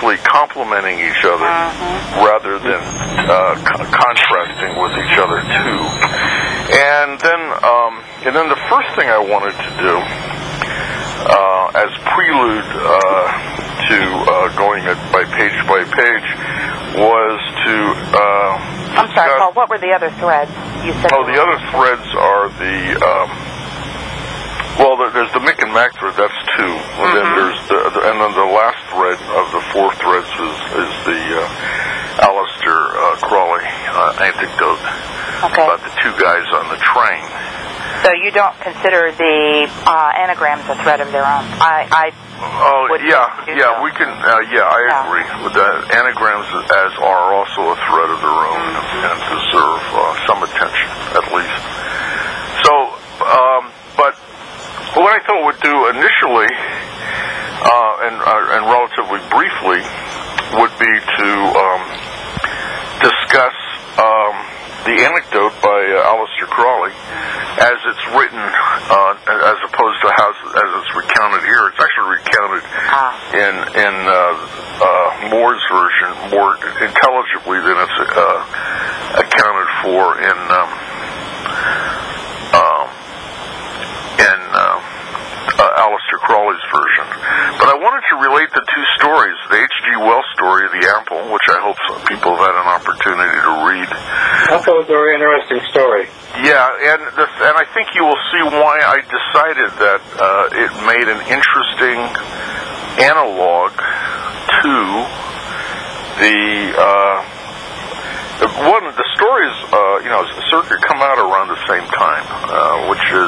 mutually complementing each other rather than contrasting with each other too. And then the first thing I wanted to do as prelude to going by page was to I'm sorry, Paul, what were the other threads? You said the other threads are there's the Mick and Mac thread, that's two. And then there's and then the last thread of the four threads is the Aleister Crowley anecdote about the two guys on the train. So you don't consider the anagrams a thread of their own? I agree with that. Anagrams are also a thread of their own and deserve some attention, at least. So, but what I thought we'd do initially, and relatively briefly, would be to discuss the anecdote by Aleister Crowley as it's written, as opposed to as it's recounted here. It's actually recounted in Moore's version more intelligibly than it's accounted for in Aleister Crowley's version. But I wanted to relate the two stories, the H.G. Wells story, The Apple, which I hope some people have had an opportunity to read. That's a very interesting story. Yeah, and I think you will see why I decided that it made an interesting analog to the stories, come out around the same time, which is,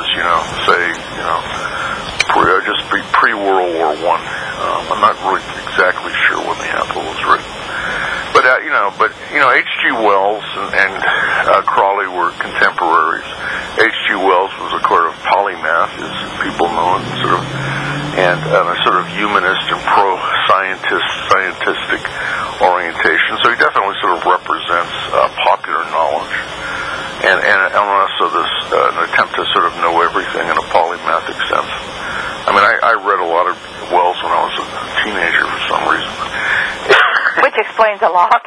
just pre-World War I. I'm not really exactly sure when The Apple was written. But H.G. Wells and Crowley were contemporaries. H.G. Wells was a sort of polymath, as people know it, and a sort of humanist and scientific orientation. So he definitely sort of represents popular knowledge, and also an attempt to sort of know everything in a polymathic sense. I mean, I read a lot of Wells when I was a teenager for some reason. Which explains a lot.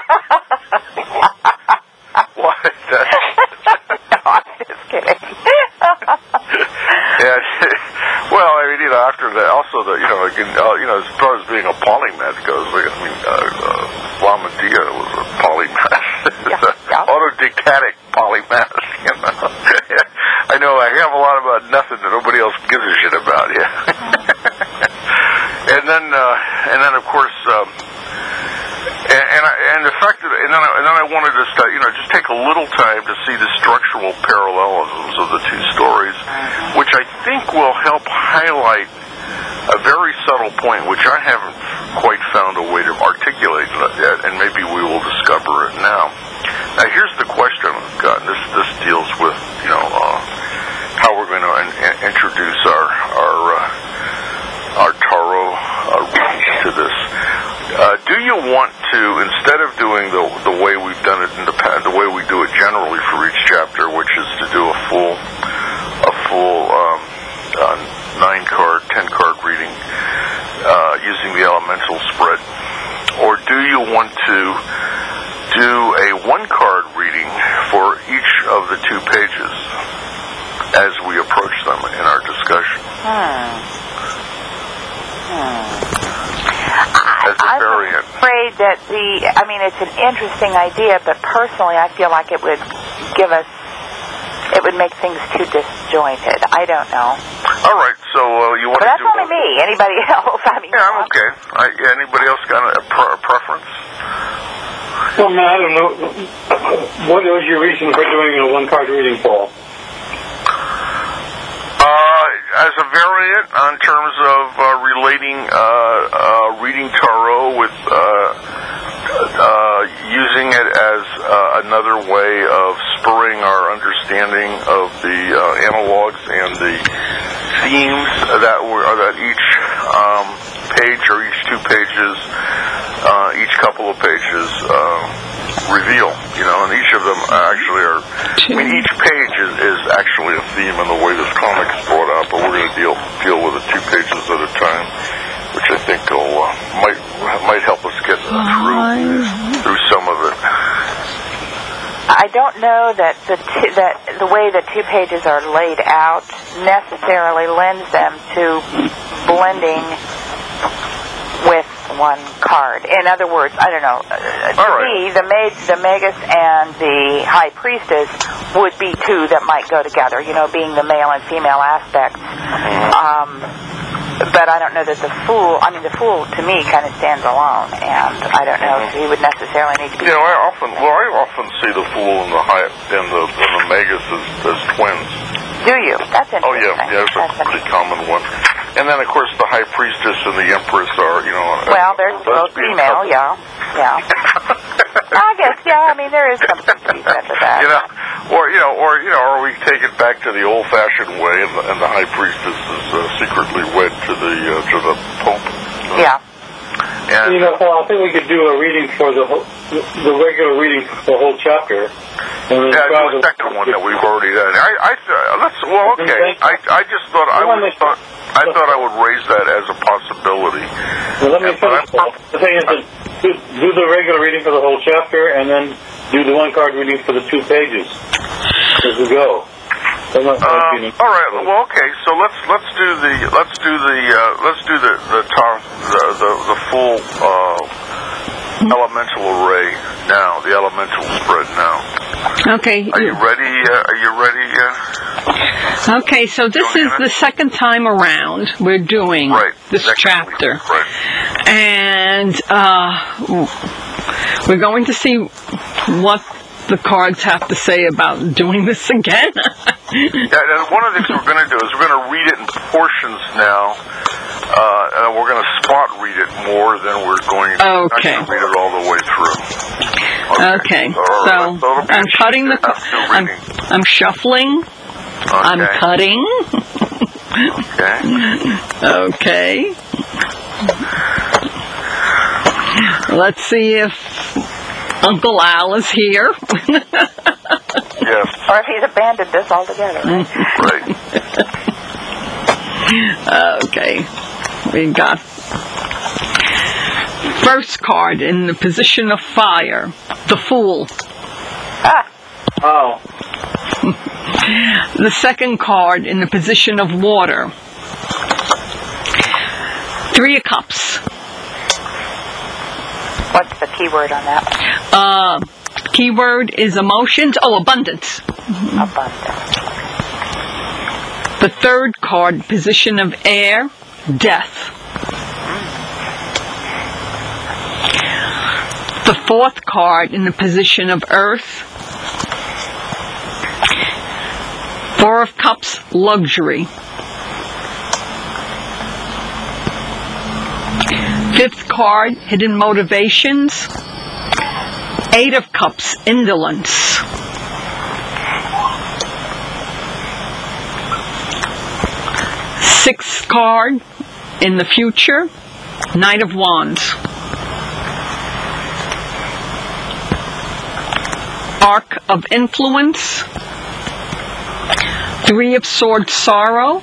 What? No, I'm just kidding. Yeah. Well, I mean, after that, also as far as being a polymath goes, Lamadea was a polymath. Autodidactic polymath. I know I have a lot about nothing that nobody else gives a shit about. Yeah. and then of course. And the fact that, and then I wanted to just take a little time to see the structural parallelisms of the two stories, which I think will help highlight a very subtle point, which I haven't quite found a way to articulate yet, and maybe we will discover it now. Now, here's the question I've got. This deals with how we're going to introduce our tarot readings to this. Do you want to, instead of doing the way we've done it in the past, the way we do it generally for each chapter, which is to do a full 9-card, 10-card reading using the elemental spread, or do you want to do a 1-card reading for each of the 2 pages as we approach them in our discussion? As a variant. I'm afraid that it's an interesting idea, but personally I feel like it would make things too disjointed. I don't know. All right, so you want but to do... But that's only me. Anybody else? Yeah, I'm okay. Anybody else got a preference? Well, man, I don't know. What was your reason for doing a 1-card reading, Paul? As a variant in terms of relating reading tarot with using it as another way of spurring our understanding of the analogs and the themes that each page or each 2 pages, each couple of pages reveal, and each of them actually are. Each page is actually a theme in the way this comic is brought out, but we're going to deal with it 2 pages at a time, which I think might help us don't know that that the way the 2 pages are laid out necessarily lends them to blending with one card. In other words, I don't know. To me, the Magus and the High Priestess would be 2 that might go together. You know, being the male and female aspects. But I don't know that the Fool to me kind of stands alone, and I don't know if he would necessarily need to be. You know, I often see the Fool and the Magus as twins. Do you? That's interesting. Oh yeah, that's a pretty common one. And then of course the High Priestess and the Empress are, you know. Well, they're both female, yeah. I guess, I mean, there is something to be said to that. Or we take it back to the old-fashioned way, and the High Priestess is secretly wed to the Pope. Yeah. And Paul, I think we could do a reading for the regular reading for the whole chapter. And do the second one that we've already done. I just thought I would raise that as a possibility. Well, let me finish. The thing is, do the regular reading for the whole chapter, and then do the 1 card reading for the 2 pages as we go. All right. Well, okay. So let's do the full elemental array now. The elemental spread now. Okay. Are you ready? Okay. So this is the second time around we're doing this chapter, and we're going to see what the cards have to say about doing this again. One of the things we're going to do is we're going to read it in portions now. And we're going to spot read it more than we're going to read it all the way through. Okay. So I'm cutting I'm shuffling. I'm cutting. Okay. Let's see if Uncle Al is here. Yes. Or if he's abandoned us altogether. Right. Okay. We got first card in the position of fire, the Fool. Oh. The second card in the position of water, 3 of Cups. What's the key word on that? Keyword is emotions. Oh, abundance. Abundance. The third card, position of air, death. The fourth card in the position of earth, 4 of Cups, luxury. Fifth card, hidden motivations, 8 of Cups, indolence. Sixth card in the future, Knight of Wands. Arc of influence, 3 of Swords, sorrow.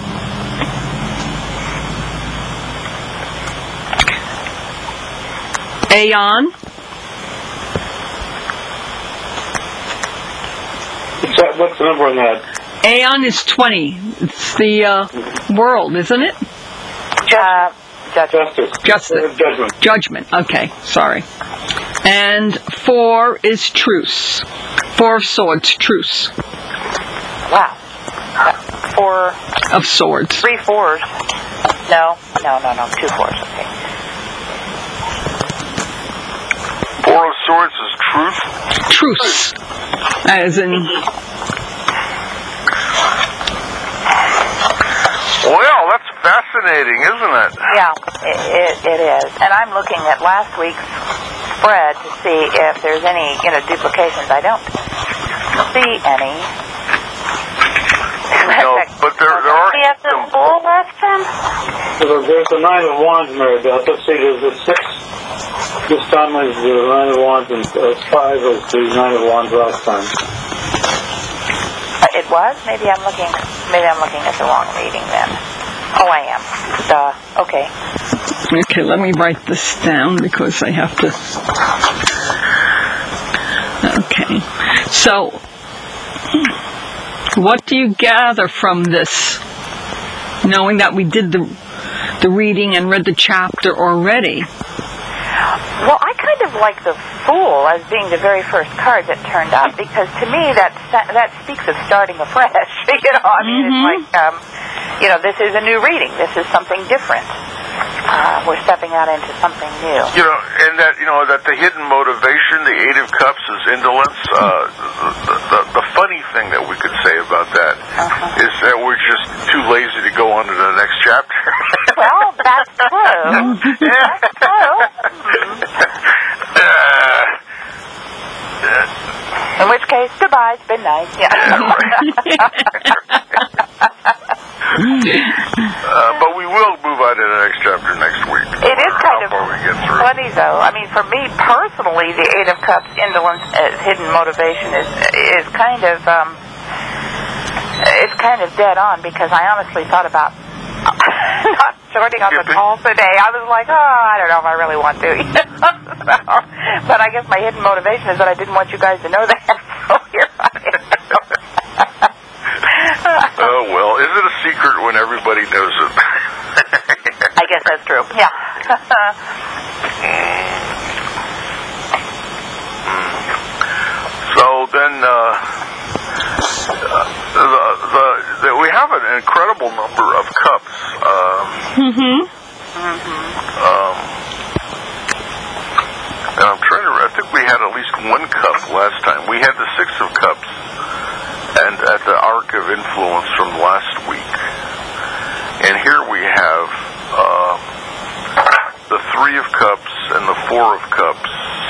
Aeon. What's the number on that? Aeon is 20. It's the world, isn't it? Judgment. Judgment. Okay, sorry. And 4 is truce. 4 of Swords, truce. Wow. 4 of Swords. 3 4s. No. 2 4s. Okay. 4 of Swords is truth? Truce. As in... Well, that's fascinating, isn't it? Yeah, it is. And I'm looking at last week's spread to see if there's any, duplications. I don't see any. No, but there are... Do you have the Fool last time? There's the 9 of Wands, Mary Beth. Let's see, there's the 6. This time is the 9 of Wands, and 5 was the 9 of Wands last time. It was? Maybe I'm looking at the wrong reading then. Oh, I am. Okay. Okay, let me write this down because I have to... Okay. So, what do you gather from this, knowing that we did the reading and read the chapter already? Well, I kind of like the Fool as being the very first card that turned up, because to me that speaks of starting afresh. I mean, it's like, this is a new reading. This is something different. We're stepping out into something new. And that the hidden motivation, the Eight of Cups, is indolence. The funny thing that we could say about that is that we're just too lazy to go on to the next chapter. Well, that's true. That's true. In which case, goodbye. It's been nice. Yeah. But we will move on to the next chapter next week. It is kind of funny, though. I mean, for me personally, the Eight of Cups, indolence, hidden motivation is kind of it's kind of dead on, because I honestly thought about not joining on the call today. I was like, I don't know if I really want to. But I guess my hidden motivation is that I didn't want you guys to know that. So here I am. Oh, well, is it a secret when everybody knows it? I guess that's true. Yeah. So then, we have an incredible number of cups. And I'm trying to. I think we had at least one cup last time. We had the Six of Cups, and at the Arc of Influence from last week. And here we have the Three of Cups and the Four of Cups.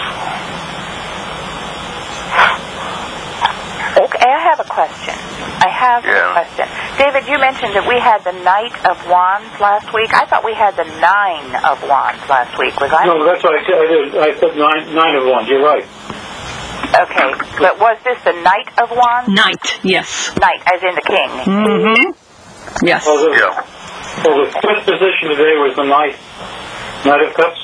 Okay, I have a question. A question. David, you mentioned that we had the Knight of Wands last week. I thought we had the Nine of Wands last week. Was I? No, that's what I said. I said nine of Wands. You're right. Okay, but was this the Knight of Wands? Knight, yes. Knight, as in the king. Yes. So the fifth position today was the Knight of Cups?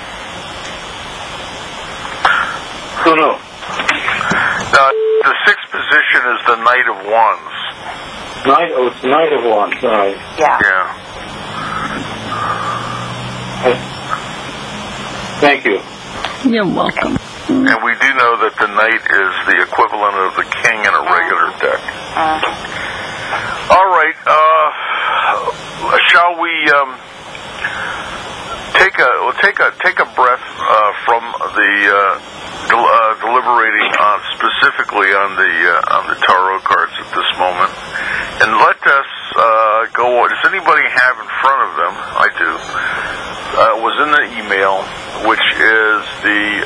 No. The sixth position is the Knight of Wands. It's Knight of Wands. All right. Yeah. Thank you. You're welcome. And we do know that the Knight is the equivalent of the King in a regular deck. All right. Shall we take a breath from the deliberating specifically on the tarot cards at this moment, and let us go. Does anybody have in front of them? I do. It was in the email, which is the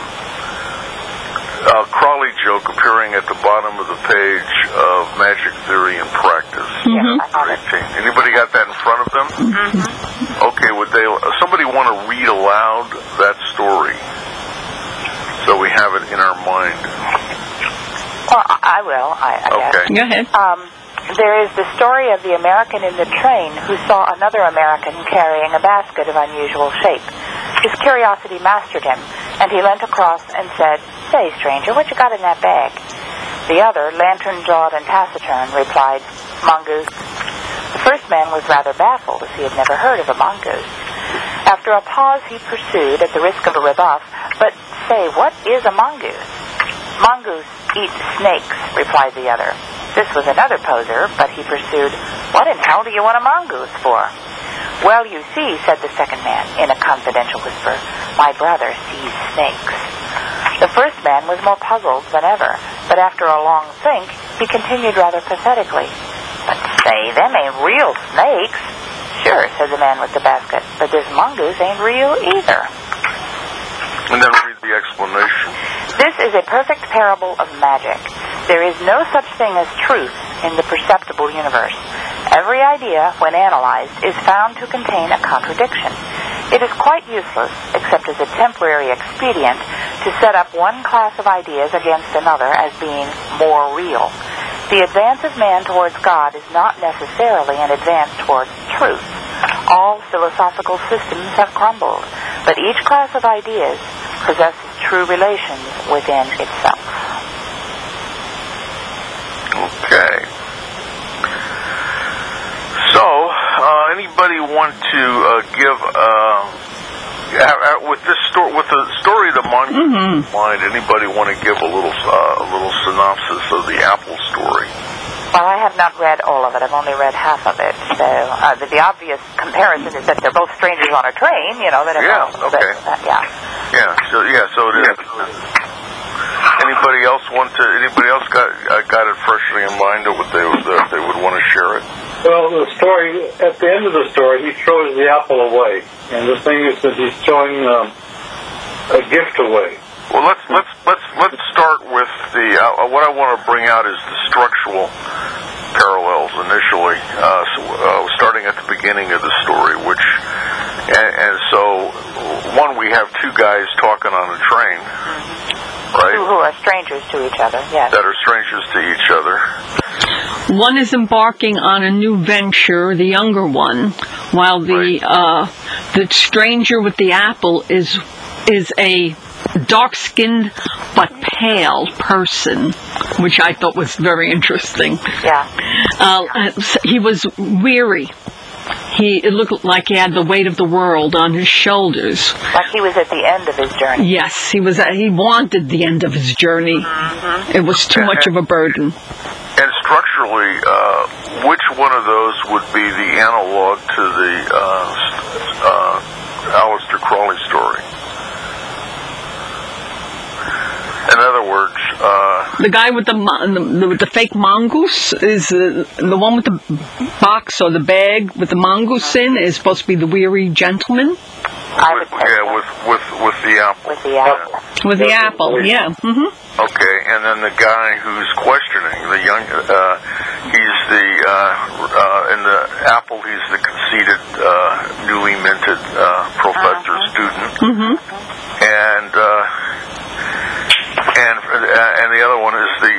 Crowley joke appearing at the bottom of the page of Magic Theory and Practice. Anybody got that in front of them? Okay, would somebody want to read aloud that story so we have it in our mind? Well, I will. Okay. Go ahead. There is the story of the American in the train who saw another American carrying a basket of unusual shape. His curiosity mastered him, and he leant across and said, "Say, stranger, what you got in that bag?" The other, lantern-jawed and taciturn, replied, "Mongoose." The first man was rather baffled, as he had never heard of a mongoose. After a pause, he pursued, at the risk of a rebuff, "But say, what is a mongoose?" "Mongoose eat snakes," replied the other. This was another poser, but he pursued, "What in hell do you want a mongoose for?" "Well, you see," said the second man, in a confidential whisper, "my brother sees snakes." The first man was more puzzled than ever, but after a long think, he continued rather pathetically, "But say, them ain't real snakes." "Sure," said the man with the basket, "but this mongoose ain't real either." And then read the explanation. This is a perfect parable of magic. There is no such thing as truth in the perceptible universe. Every idea, when analyzed, is found to contain a contradiction. It is quite useless, except as a temporary expedient, to set up one class of ideas against another as being more real. The advance of man towards God is not necessarily an advance towards truth. All philosophical systems have crumbled, but each class of ideas possesses true relations within itself. Okay. So, anybody want to give with this story, with the story of the mongoose mind? Anybody want to give a little synopsis of the apple story? Well, I have not read all of it. I've only read half of it. So the obvious comparison is that they're both strangers on a train. You know that. Okay. So it is. Anybody else got it freshly in mind of what they would want to share it? Well, the story, at the end of the story, he throws the apple away, and the thing is that he's throwing a gift away. Well, let's start with the what I want to bring out is the structural parallels initially, starting at the beginning of the story, and so one, we have two guys talking on a train, right? Who are strangers to each other, yes. That are strangers to each other. One is embarking on a new venture, the younger one, while the stranger with the apple is a dark-skinned but pale person, which I thought was very interesting. Yeah. He was weary. It looked like he had the weight of the world on his shoulders. Like he was at the end of his journey. Yes, he wanted the end of his journey. It was too much of a burden. And structurally, which one of those would be the analog to the Aleister Crowley story? In other words, the guy with the fake mongoose is the one with the box or the bag with the mongoose in is supposed to be the weary gentleman. With the apple. With the apple. With the apple, yeah. Okay, and then the guy who's questioning, he's the in the apple. He's the conceited, newly minted professor student, and the other one is the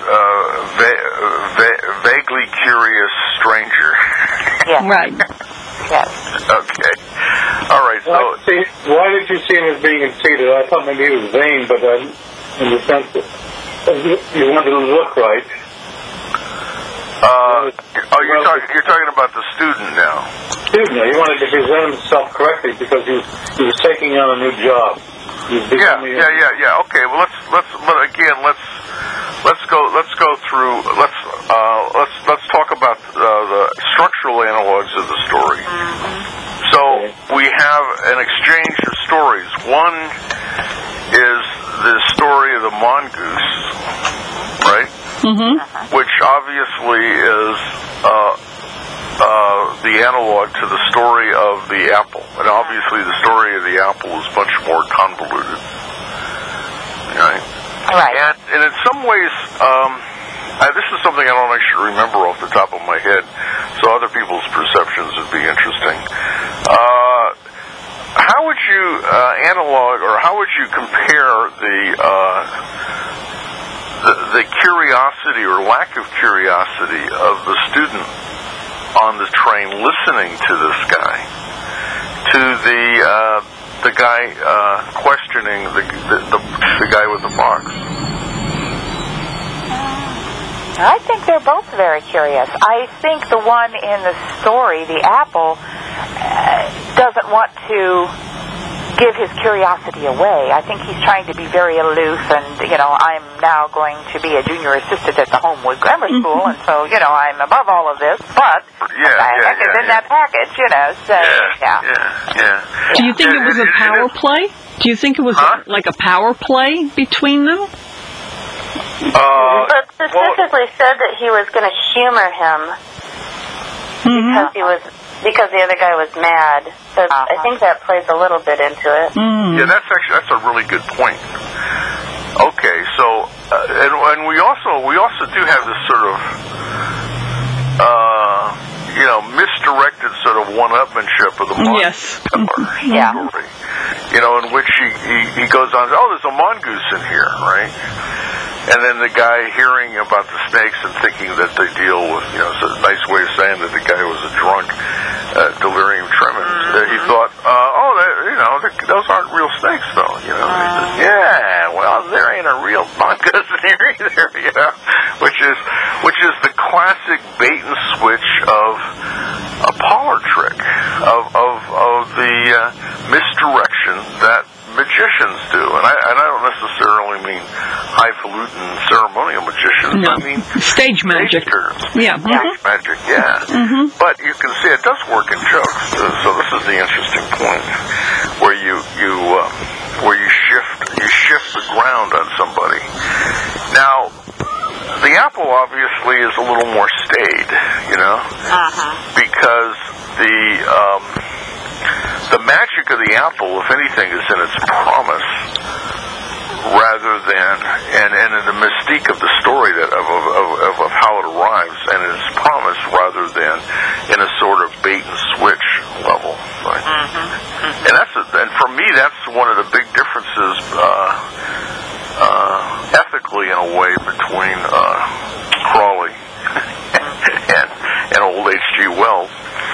vaguely curious stranger. Yeah. Right. Yes. Okay. All right. So, why did you see him as being conceited? I thought maybe he was vain, but in the sense that you wanted to look right. You're talking about the student now. Student, he wanted to present himself correctly because he was taking on a new job. Yeah. Okay. Well, let's go through. Let's talk about the structural analogs of the story. So we have an exchange of stories. One is the story of the mongoose, right? Which obviously is the analog to the story of the apple, and obviously the story of the apple is much more convoluted, right? Right. And in some ways, this is something I don't actually remember off the top of my head, so other people's perceptions would be interesting. How would you analog, or how would you compare the curiosity or lack of curiosity of the student on the train listening to this guy to the guy questioning the guy with the box? I think they're both very curious. I think the one in the story, the apple, doesn't want to give his curiosity away. I think he's trying to be very aloof, and I'm now going to be a junior assistant at the Homewood Grammar School, and so I'm above all of this. But it's in that package, So Do you think it was a power play? Do you think it was like a power play between them? But specifically said that he was going to humor him because the other guy was mad. So I think that plays a little bit into it. Yeah, that's a really good point. Okay, so and we also do have this sort of misdirected sort of one-upmanship of the mongoose story. In which he goes on, there's a mongoose in here, right? And then the guy hearing about the snakes and thinking that they deal with, it's a nice way of saying that the guy was a drunk, delirium tremens. He thought, those aren't real snakes, though. He says, well, there ain't a real mongoose in here either. which is the classic bait and switch of a parlor trick, of the misdirection that magicians do, and I don't necessarily mean highfalutin ceremonial magicians. No. I mean stage magic. Yeah. Stage magic. Yeah. But you can see it does work in jokes. So this is the interesting point where you shift the ground on somebody. Now, the apple obviously is a little more staid, because the magic of the apple, if anything, is in its promise, rather than and in the mystique of the story of how it arrives, and in its promise, rather than in a sort of bait and switch level. Right? And for me, that's one of the big differences, ethically in a way, between Crawley and old H.G. Wells.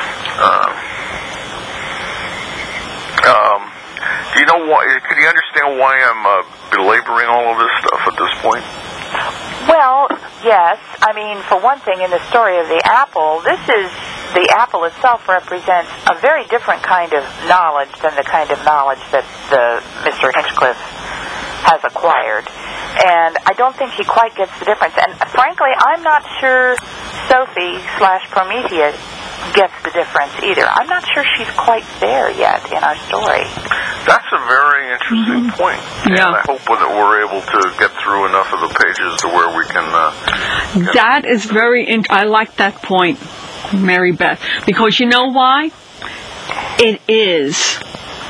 Do you know why? Can you understand why I'm belaboring all of this stuff at this point? Well, yes. I mean, for one thing, in the story of the apple, the apple itself represents a very different kind of knowledge than the kind of knowledge that Mr. Hinchcliffe has acquired. And I don't think he quite gets the difference. And frankly, I'm not sure Sophie/Prometheus gets the difference either. I'm not sure she's quite there yet in our story. That's a very interesting point. Yeah. And I hope that we're able to get through enough of the pages to where we can... That is very I like that point, Mary Beth, because you know why? It is,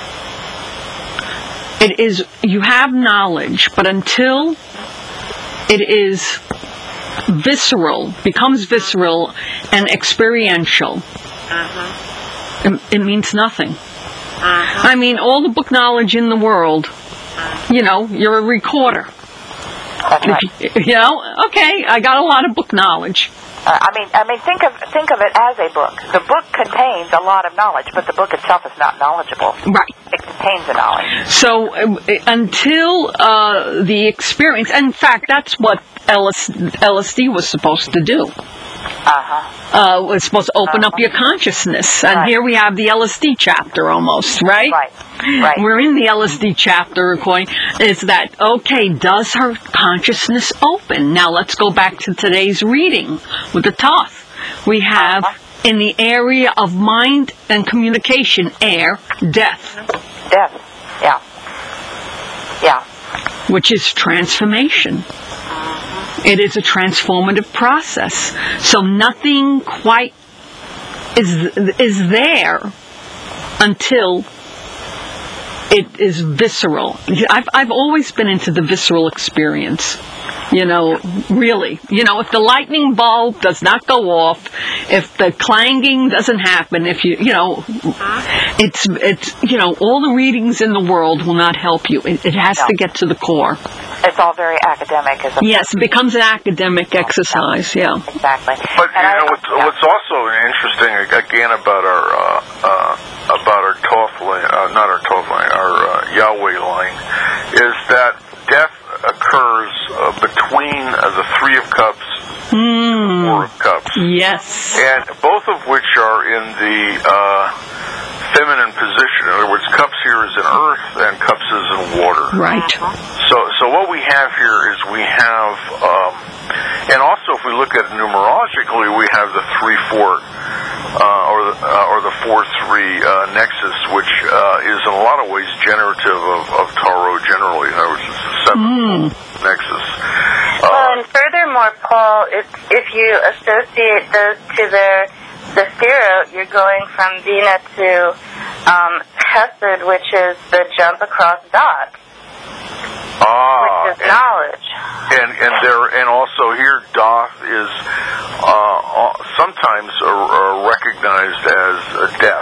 you have knowledge, but until it is becomes visceral and experiential, it means nothing. I mean, all the book knowledge in the world, you're a recorder. That's right. Okay, I got a lot of book knowledge. I mean, think of it as a book. The book contains a lot of knowledge, but the book itself is not knowledgeable. Right. It contains the knowledge. So until the experience, in fact, that's what LSD was supposed to do. Was supposed to open up your consciousness, and here we have the LSD chapter almost, right? Right. We're in the LSD chapter. Is that okay? Does her consciousness open? Now let's go back to today's reading with the Thoth. We have in the area of mind and communication, death. Death. Yeah. Which is transformation. It is a transformative process. So nothing quite is there until it is visceral. I've always been into the visceral experience. Really. If the lightning bulb does not go off, if the clanging doesn't happen, it's all the readings in the world will not help you. It has to get to the core. It's all very academic, isn't it? Yes, it becomes an academic exercise, yeah. Exactly. But what's also interesting again about our Thoth line, not our Thoth line, our Yahweh line, is that death occurs between the Three of Cups and the Four of Cups. Yes. And both of which are in the feminine position. In other words, Cups here is in earth and Cups is in water. Right. So what we have here is we have, and also if we look at it numerologically, we have the 3-4, or the 4-3 nexus, which is in a lot of ways generative of Tarot generally. In other words, it's a sevenfold nexus. And furthermore, Paul, if you associate those to the Sephirot, you're going from Bina to Hesed, which is the jump across dot, which is knowledge. And also here, Doth is sometimes recognized as death.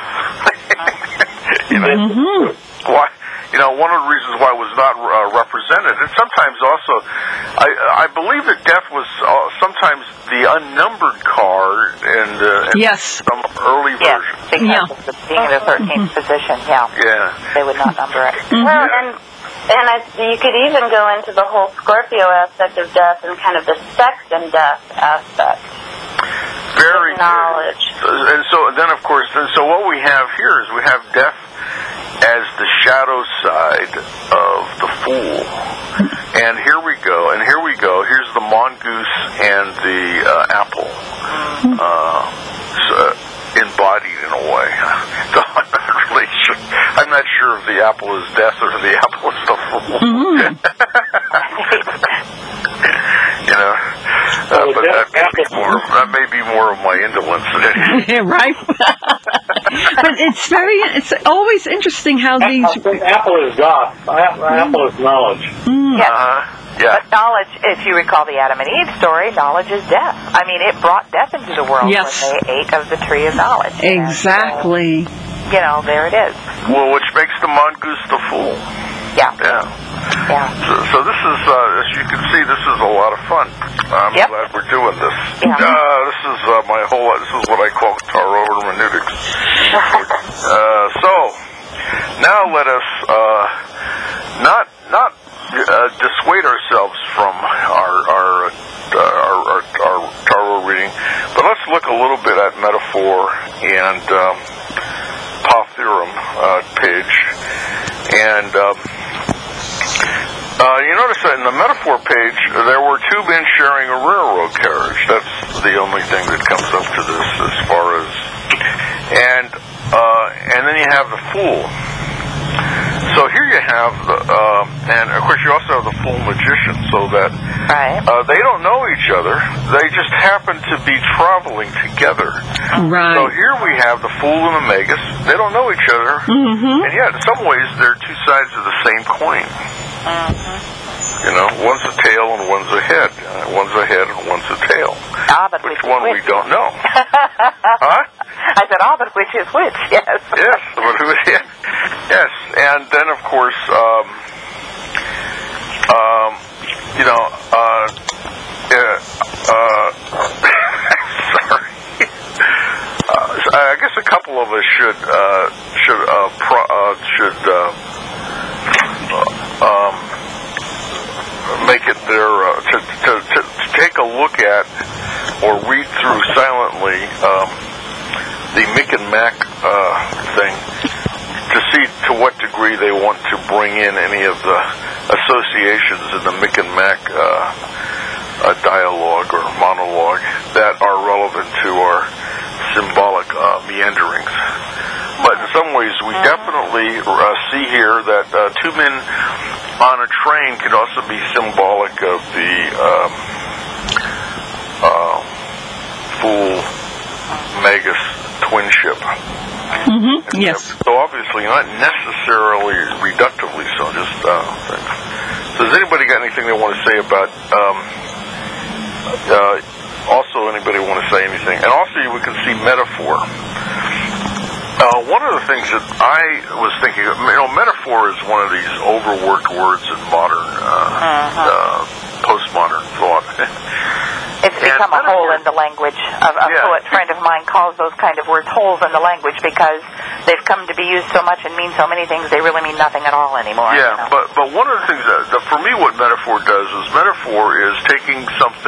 Why? One of the reasons why it was not represented, and sometimes also, I believe that death was sometimes the unnumbered card, and some early versions. Because of being in the 13th position, they would not number it. Well, and you could even go into the whole Scorpio aspect of death and kind of the sex and death aspect. Very knowledge. Good. And so then, of course, so what we have here is we have death as the shadow side of the Fool. And here we go. Here's the mongoose and the apple. Embodied in a way. So I'm not sure if the apple is death or the apple is the Fool. But that may be more of my indolence than anything. Yeah, right. But it's always interesting how these. I think apple is God. Apple is knowledge. Yes. Yeah. But knowledge, if you recall the Adam and Eve story, knowledge is death. I mean, it brought death into the world when they ate of the tree of knowledge. Exactly. And, there it is. Well, which makes the mongoose the Fool. Yeah. So this is, as you can see, this is a lot of fun. I'm glad we're doing this. Yeah. This is this is what I call tarot hermeneutics. So now let us not dissuade ourselves from our tarot reading, but let's look a little bit at metaphor and Theorem page, and you notice that in the metaphor page there were two men sharing a railroad carriage. That's the only thing that comes up to this as far as, and then you have the Fool. So here you have and of course you also have the Fool magician, so that they don't know each other. They just happen to be traveling together. Right. So here we have the Fool and the Magus. They don't know each other, and yet in some ways they're two sides of the same coin. One's a tail and one's a head. One's a head and one's a tail. But which one we don't know? Huh? I said, but which is which? Yes. Yes, but who? Yes, and then of course, sorry. I guess a couple of us should make it their to take a look at or read through silently the Mick and Mac thing to see to what degree they want to bring in any of the associations in the Mick and Mac dialogue or monologue that are relevant to our symbolic meanderings. But in some ways we definitely see here that two men on a train could also be symbolic of the Fool Magus twinship. Yes. So obviously not necessarily reductively so, just things. So has anybody got anything they want to say about also anybody want to say anything? And also we can see metaphor. One of the things that I was thinking of, metaphor is one of these overworked words in modern, postmodern thought. It's become a hole in the language. A poet friend of mine calls those kind of words holes in the language because they've come to be used so much and mean so many things they really mean nothing at all anymore. Yeah, but one of the things that for me what metaphor does is metaphor is taking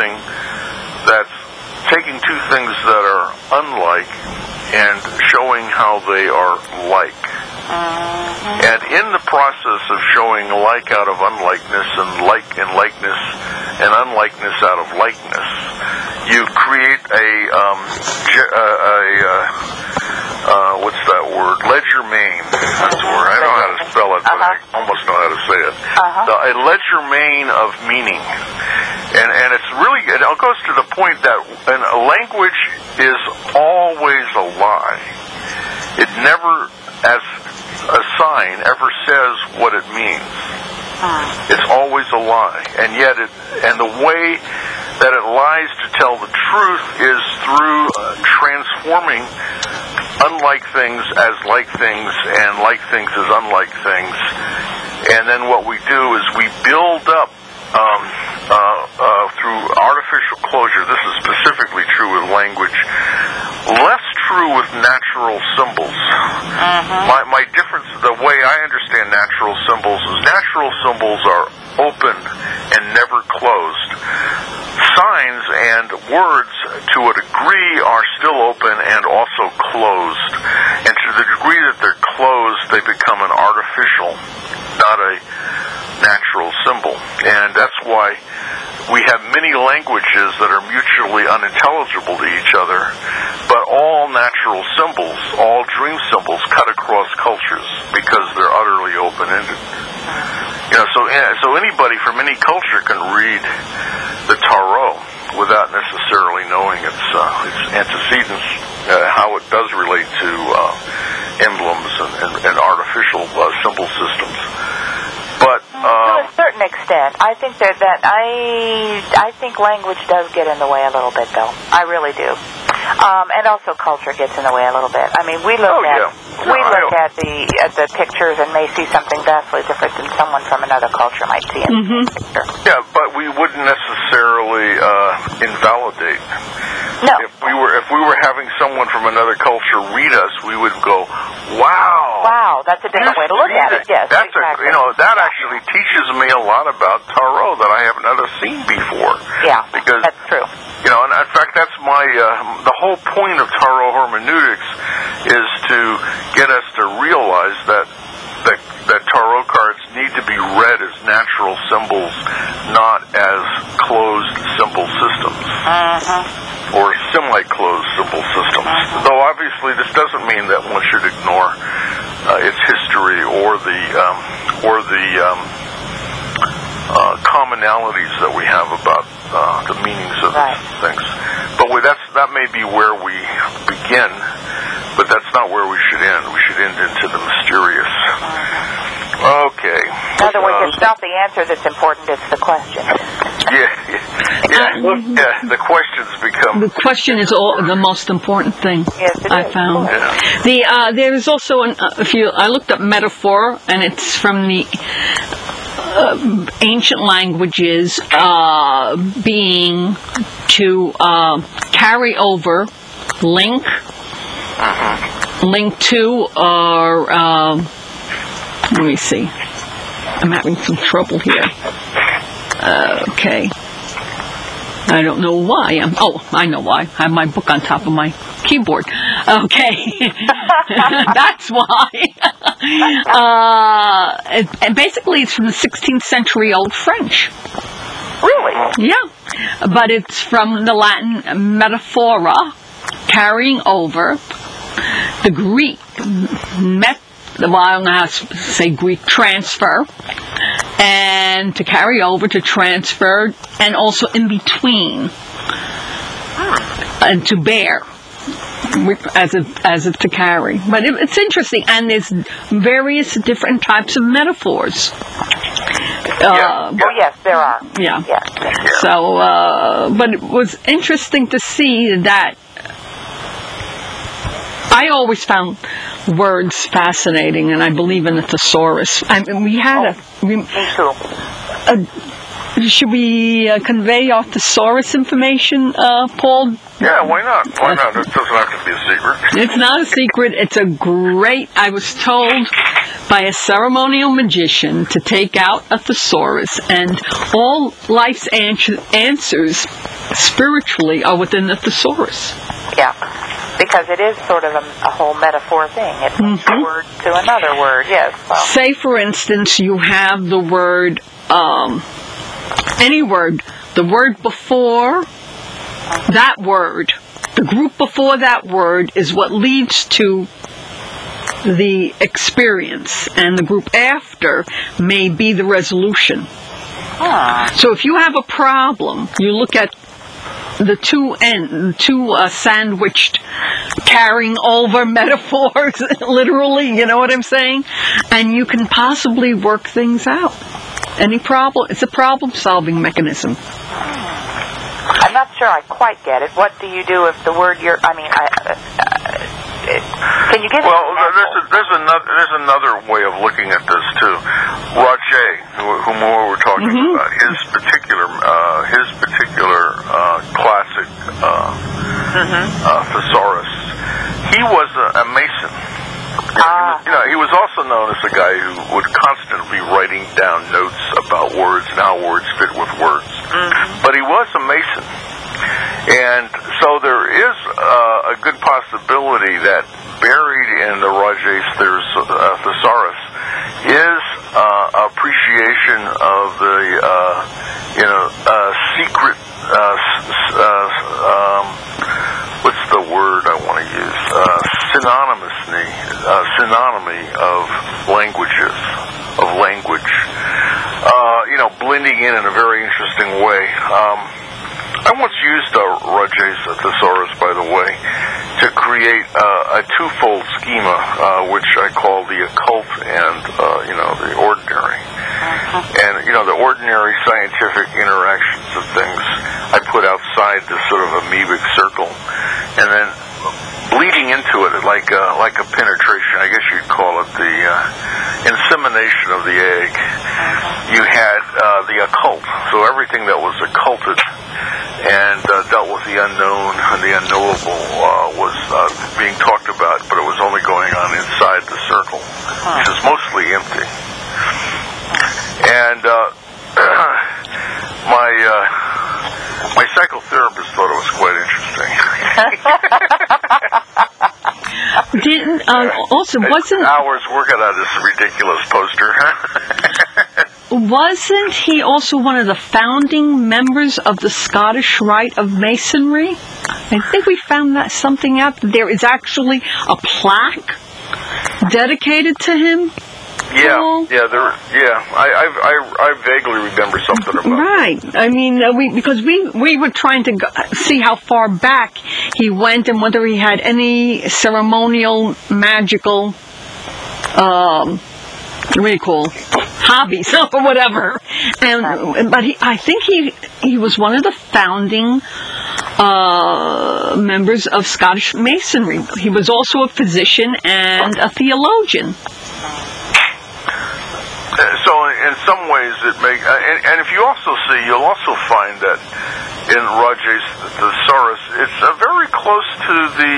two things that are unlike and showing how they are like. And in the process of showing like out of unlikeness and like in likeness and unlikeness out of likeness, you create what's that word? Legerdemain. That's the word. I don't know how to spell it, but I almost know how to say it. A legerdemain of meaning. And it's really, it goes to the point that language is always a lie. It never, as a sign, ever says what it means. It's always a lie. And yet and the way that it lies to tell the truth is through transforming unlike things as like things and like things as unlike things. And then what we do is we build up through artificial closure. This is specifically true with language, less true with natural symbols. My difference, the way I understand natural natural symbols is natural symbols are open and never closed. Signs and words, to a degree, are still open and also closed. And to the degree that they're closed, they become an artificial, not a natural symbol. And that's why we have many languages that are mutually unintelligible to each other, but all natural symbols, all dream symbols, cut across cultures because they're utterly open-ended. So anybody from any culture can read the Tarot without necessarily knowing its antecedents, how it does relate to emblems and artificial symbol systems. But to a certain extent, I think I think language does get in the way a little bit, though. I really do. And also culture gets in the way a little bit. I mean, we look at the pictures and may see something vastly different than someone from another culture might see in the picture. Yeah, but we wouldn't necessarily invalidate. No. If we were having someone from another culture read us, we would go, "Wow! Wow, that's a different way to look at it." Yes, that's exactly. that actually teaches me a lot about Tarot that I have never seen before. Yeah, because that's true. And in fact, that's my the whole point of Tarot hermeneutics is to get us to realize that Tarot cards need to be read as natural symbols, not as closed symbol systems. Or semi-closed symbol systems. Though obviously this doesn't mean that one should ignore its history or the commonalities that we have about the meanings of things. But that may be where we begin, but that's not where we should end. We should end into the mysterious. Okay. In other words, it's not the answer that's important, it's the question. The questions become... The question is the most important thing. Yes, it I is. found. Yeah. There's also I looked up metaphor, and it's from the ancient languages, being to carry over, link to, or let me see. I'm having some trouble here. Okay. I don't know why. I know why. I have my book on top of my keyboard. Okay. That's why. And basically it's from the 16th century Old French. Really? Yeah. But it's from the Latin metaphora, carrying over, the Greek I don't know how to say Greek, transfer, and to carry over, to transfer, and also in between, and to bear, as if to carry. But it's interesting, and there's various different types of metaphors. Oh yes, there are. Yeah. Yes. So, but it was interesting to see that. I always found words fascinating, and I believe in the thesaurus. I mean, we had me too. Should we convey our thesaurus information, Paul? Yeah, why not? Why not? It doesn't have to be a secret. It's not a secret. It's a great... I was told by a ceremonial magician to take out a thesaurus, and all life's answers spiritually are within the thesaurus. Yeah. Because it is sort of a whole metaphor thing. It's a word to another word, yes. So. Say, for instance, you have the word, any word, the word before that word, the group before that word is what leads to the experience, and the group after may be the resolution. So if you have a problem, you look at the two sandwiched, carrying over metaphors, literally, you know what I'm saying? And you can possibly work things out. Any problem? It's a problem-solving mechanism. I'm not sure I quite get it. What do you do if the word can you give there's another way of looking at this too. Roger, whom we were talking about, his particular classic thesaurus. He was a Mason. He was also known as a guy who would constantly constantly writing down notes about words and how words fit with words. But he was a Mason. And so there is a good possibility that buried in the Rajas Thesaurus is appreciation of the secret what's the word I want to use? Synonymy of languages, of language. Blending in a very interesting way. I once used Rajas Thesaurus, by the way, to create a twofold schema, which I call the occult and, the ordinary. And, the ordinary scientific interactions of things I put outside this sort of amoebic circle. And then bleeding into it like a penetration, I guess you'd call it the insemination of the egg. You had the occult, so everything that was occulted and dealt with the unknown and the unknowable was being talked about, but it was only going on inside the circle, which is mostly empty. And my psychotherapist thought it was quite interesting. Wasn't hours working on this ridiculous poster? Wasn't he also one of the founding members of the Scottish Rite of Masonry? I think we found something out. There is actually a plaque dedicated to him. I vaguely remember something about right. that. I mean, because we were trying to see how far back he went and whether he had any ceremonial, magical, hobbies or whatever. But I think he was one of the founding members of Scottish Masonry. He was also a physician and a theologian. So in some ways it makes, and if you also see, you'll also find that in Rajas Thesaurus, it's very close to the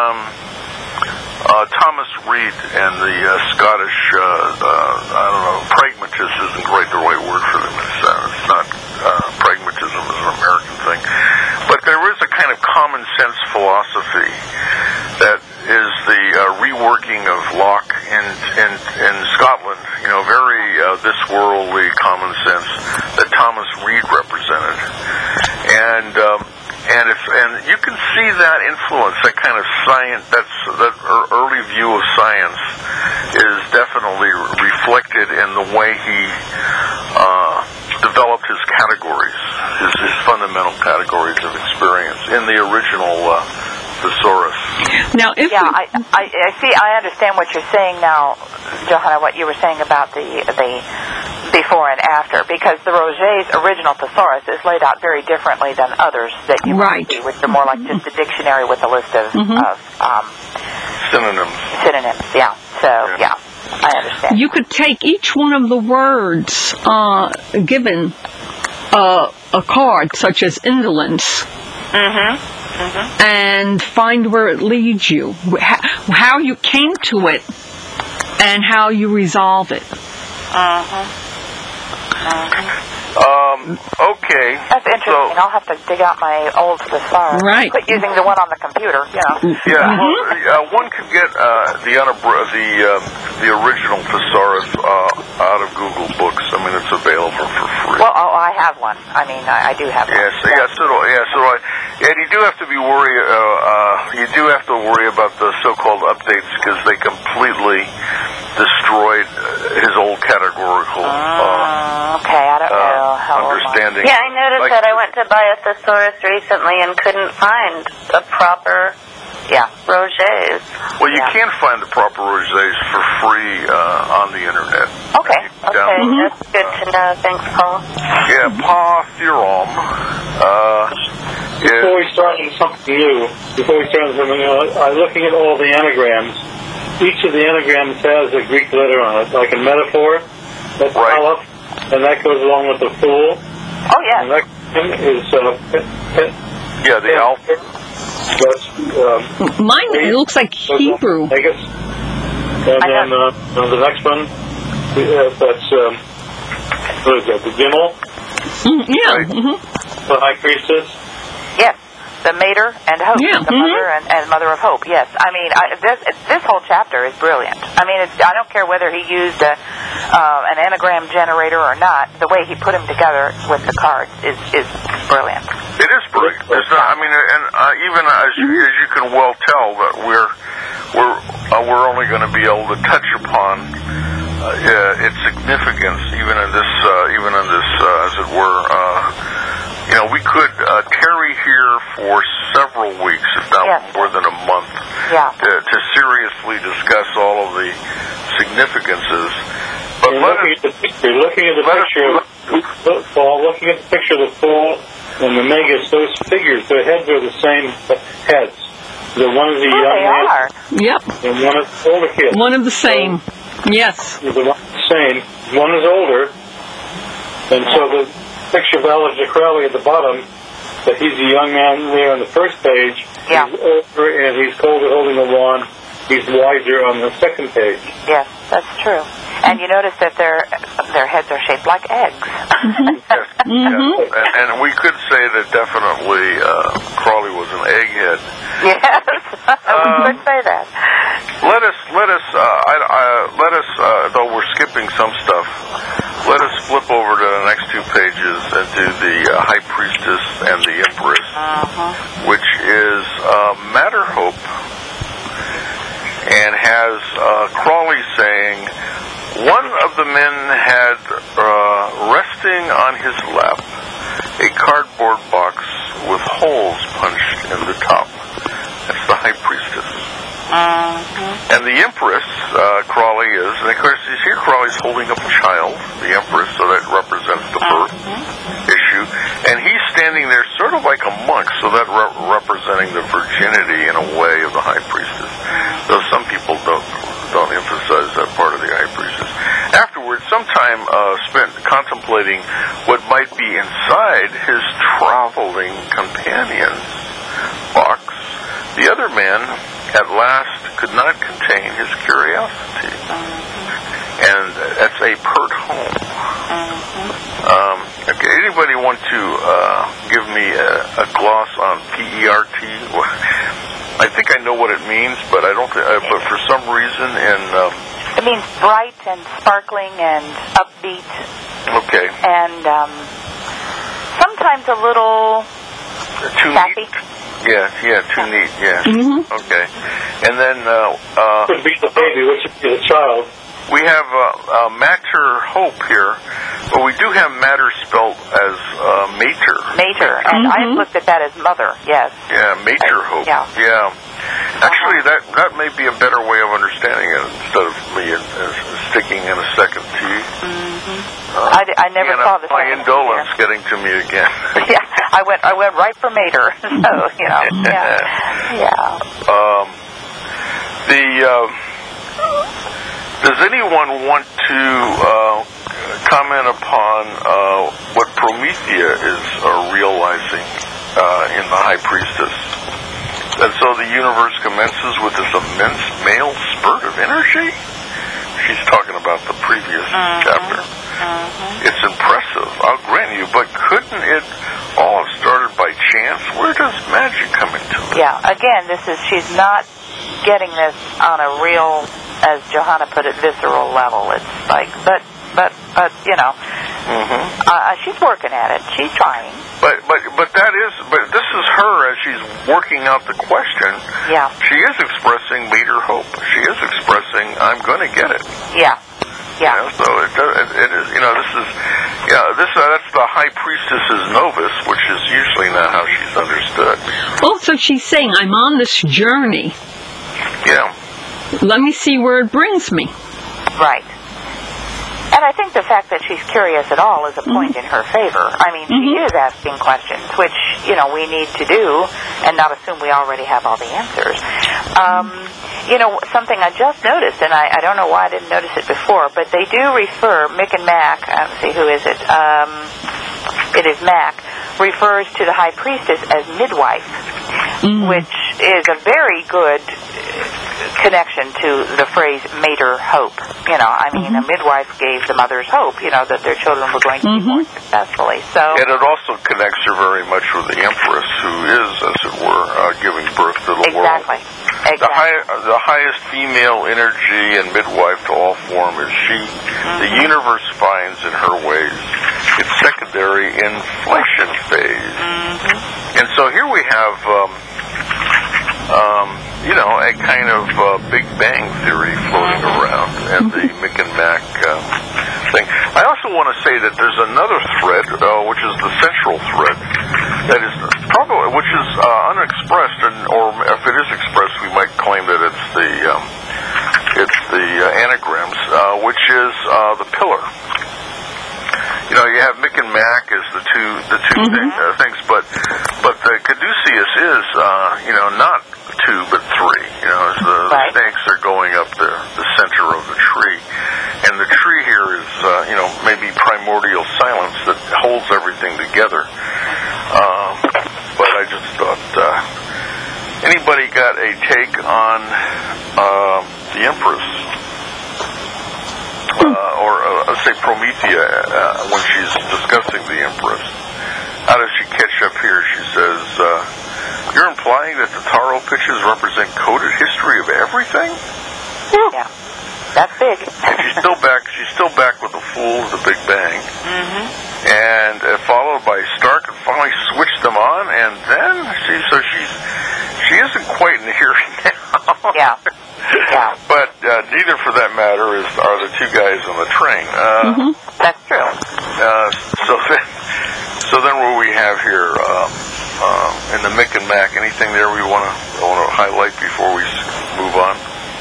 Thomas Reid and the Scottish, pragmatism isn't quite the right word for them. It's not pragmatism is an American thing, but there is a kind of common sense philosophy that is the reworking of Locke in Scotland, very this worldly common sense that Thomas Reid represented, and you can see that influence, that kind of science, that early view of science is definitely reflected in the way he developed his categories, his fundamental categories of experience in the original thesaurus. Now, I understand what you're saying now, Johanna. What you were saying about the before and after, because the Roget's original thesaurus is laid out very differently than others that you might see, which are more like just a dictionary with a list of synonyms. Yeah. So I understand. You could take each one of the words given a card, such as indolence. And find where it leads you, how you came to it, and how you resolve it. Okay. That's interesting. I'll have to dig out my old thesaurus. Right. Quit using the one on the computer. One could get the original thesaurus out of Google Books. I mean, it's available for free. Well, I have one. I mean, I do have one. So do I. And you do have to be worried. You do have to worry about the so-called updates because they completely destroyed his old categorical. Okay, I don't know how understanding. Yeah, I noticed that. I went to buy a thesaurus recently and couldn't find a proper Roget's. Well, you can find the proper Roget's for free on the internet. Okay, that's good to know. Thanks, Paul. Yeah, Pa Theorem. Before we start something new, looking at all the anagrams, each of the anagrams has a Greek letter on it, like a metaphor. That's Aleph, and that goes along with the fool. Oh, yeah. And that is the alpha. That's mine looks like Hebrew. And then the next one That's what is that? The Gimel, Yeah. Mm-hmm. the High Priestess. Yes, the Mater and Hope, Yeah. the mother and mother of Hope. Yes, I mean this whole chapter is brilliant. I mean, I don't care whether he used an anagram generator or not. The way he put them together with the cards is brilliant. It is brilliant. It's not, I mean, and even as you can well tell that we're only going to be able to touch upon its significance, even in this, as it were. We could tarry here for several weeks, if not more than a month, to seriously discuss all of the significances. But looking at the picture of the Fool and the Magus, those figures, their heads are the same heads. The one is a young man. Yep. And one is an older kid. One of the same. Yes. The one is the same. One is older. And so the picture of Aleister Crowley at the bottom, that he's a young man there on the first page. Yeah. He's older and he's holding a wand. He's wiser on the second page. Yes, that's true. And you notice that their heads are shaped like eggs. Yes. And we could say that definitely Crawley was an egghead. Yes, we could say that. Let us. Though we're skipping some stuff, let us flip over to the next 2 pages and do the High Priestess and the Empress, which is Mater Hope, and has Crawley saying, one of the men had resting on his lap a cardboard box with holes punched in the top. That's the High Priestess. And the Empress, Crawley is, and of course, you see Crawley's holding up a child, the Empress, so that represents the birth issue. And he's standing there sort of like a monk, so that representing the virginity in a way of the High Priestess. Though some people don't emphasize that part of the High Priestess. Afterwards, some time spent contemplating what might be inside his traveling companion's box. The other man, at last, could not contain his curiosity. And that's a pert home. Okay, anybody want to give me a gloss on PERT? I think I know what it means, but I don't. But for some reason, it means bright and sparkling and upbeat. Okay. And sometimes a little sappy. Neat? Yeah, too neat, yeah. Okay. And then... could be the baby, which would be the child. We have Mater Hope here, but we do have Mater spelled as Mater. Mater, and I looked at that as mother, yes. Yeah, Mater Hope. Yeah. Actually, that may be a better way of understanding it instead of me sticking in a second T. I never saw the my indolence getting to me again. Yeah, I went right for Mater. So does anyone want to comment upon what Promethea is realizing in the High Priestess? And so the universe commences with this immense male spurt of energy? She's talking about the previous chapter. It's impressive, I'll grant you, but couldn't it all have started by chance? Where does magic come into it? Yeah, again, she's not getting this on a real, as Johanna put it, visceral level. It's like, but she's working at it. She's trying. But this is her as she's working out the question. Yeah. She is expressing Mater Hope. She is expressing, I'm going to get it. Yeah. So it is. That's the High Priestess's novice, which is usually not how she's understood. Well, so she's saying, I'm on this journey. Yeah. Let me see where it brings me. Right. And I think the fact that she's curious at all is a point in her favor. I mean, she is asking questions, which, we need to do and not assume we already have all the answers. Something I just noticed, and I don't know why I didn't notice it before, but they do refer, Mick and Mac, let's see, who is it? It is Mac, refers to the High Priestess as midwife, which is a very good connection to the phrase mater hope. You know, I mean, a midwife gave the mothers hope, you know, that their children were going to be born successfully. So, and it also connects her very much with the Empress, who is, as it were, giving birth to the world. exactly. The highest female energy and midwife to all form is she. The universe finds in her ways its secondary inflation phase. And so here we have, you know, a kind of Big Bang theory floating around, and the Mick and Mac thing. I also want to say that there's another thread, which is the central thread, that is probably, which is unexpressed, or if it is expressed, we might claim that it's the anagrams, which is the pillar. You know, you have Mick and Mac as the two things, but the caduceus is, you know, not 2 but 3. You know, as the snakes are going up the center of the tree, and the tree here is, you know, maybe primordial silence that holds everything together. But I just thought, anybody got a take on the Empress? Or say Promethea, when she's discussing the Empress. How does she catch up here? She says, you're implying that the Taro pitches represent coded history of everything? Yeah, that's big. And she's still back with the Fool of the Big Bang. And followed by Stark, and finally switched them on, and then she isn't quite in here now. Yeah. But neither, for that matter, are the two guys on the train. That's true. So then, what we have here in the Mick and Mac? Anything there we want to highlight before we move on?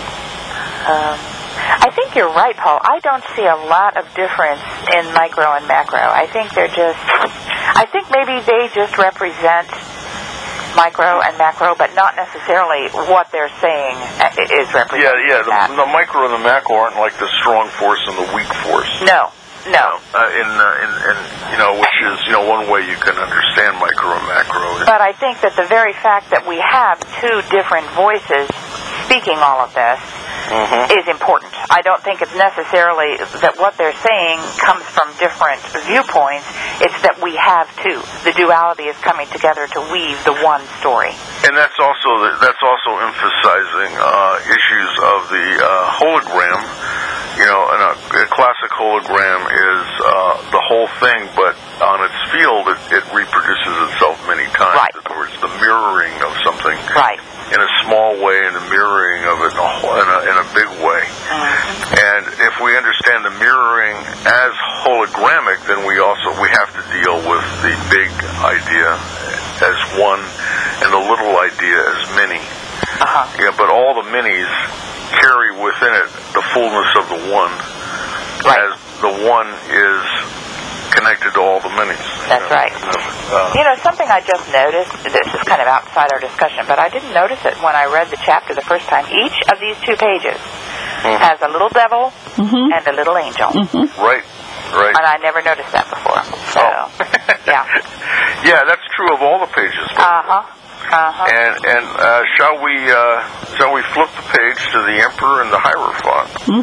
I think you're right, Paul. I don't see a lot of difference in micro and macro. I think maybe they just represent micro and macro, but not necessarily what they're saying is represented. Yeah. The micro and the macro aren't like the strong force and the weak force. No. In you know, which is, you know, one way you can understand micro and macro. But I think that the very fact that we have two different voices speaking all of this is important. I don't think it's necessarily that what they're saying comes from different viewpoints. It's that we have two. The duality is coming together to weave the one story. And that's also emphasizing issues of the hologram. You know, and a classic hologram is the whole thing, but on its field, it reproduces itself many times. Right. In other words, the mirroring of something. Right. In a small way, and the mirroring of it in a big way. And if we understand the mirroring as hologrammic, then we have to deal with the big idea as one, and the little idea as many. Yeah, but all the minis carry within it the fullness of the one, as the one is connected to all the minis. That's right. You know, something I just noticed, this is kind of outside our discussion, but I didn't notice it when I read the chapter the first time. Each of these 2 pages has a little devil and a little angel. Right. And I never noticed that before. So, yeah, that's true of all the pages. And shall we flip the page to the Emperor and the Hierophant?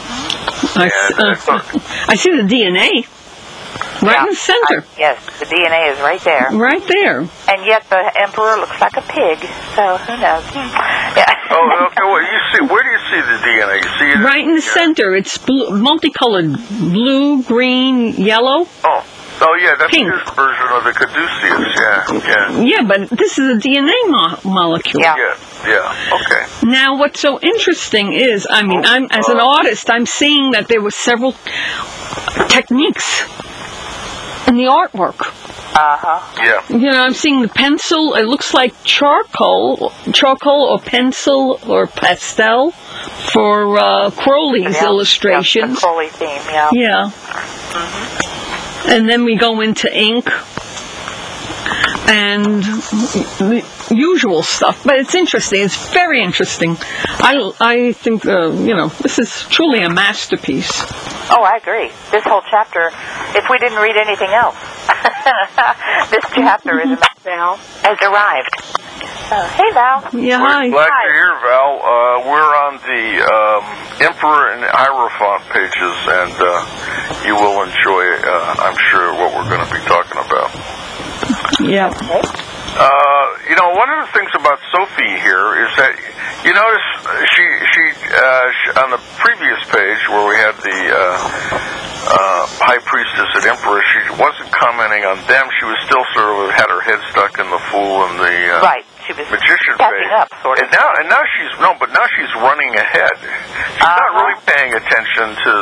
I see the DNA. Right in the center. Yes, the DNA is right there. Right there. And yet the Emperor looks like a pig, so who knows? Oh, okay. Well, you see, where do you see the DNA? You see it right in the center. It's multicolored: blue, green, yellow. Oh, yeah, that's pink. his version of the caduceus. Yeah. Yeah, but this is a DNA molecule. Yeah. Okay. Now, what's so interesting is, I mean, as an artist, I'm seeing that there were several techniques in the artwork. Yeah. You know, I'm seeing the pencil. It looks like charcoal or pencil or pastel for Crowley's illustrations. The Crowley theme, Yeah. And then we go into ink and the usual stuff. But it's interesting. It's very interesting. I think, this is truly a masterpiece. Oh, I agree. This whole chapter, if we didn't read anything else, this chapter is about now has arrived. Hey, Val. Yeah, hi. Glad you're here, Val. We're on the Emperor and Hierophant pages, and you will enjoy, I'm sure, what we're going to be talking about. Yeah. One of the things about Sophie here is that you notice she on the previous page where we had the High Priestess and Emperor, she wasn't commenting on them. She was still sort of had her head stuck in the Fool and the right. She was magician catching phase. up, sort of. And now she's running ahead. She's not really paying attention to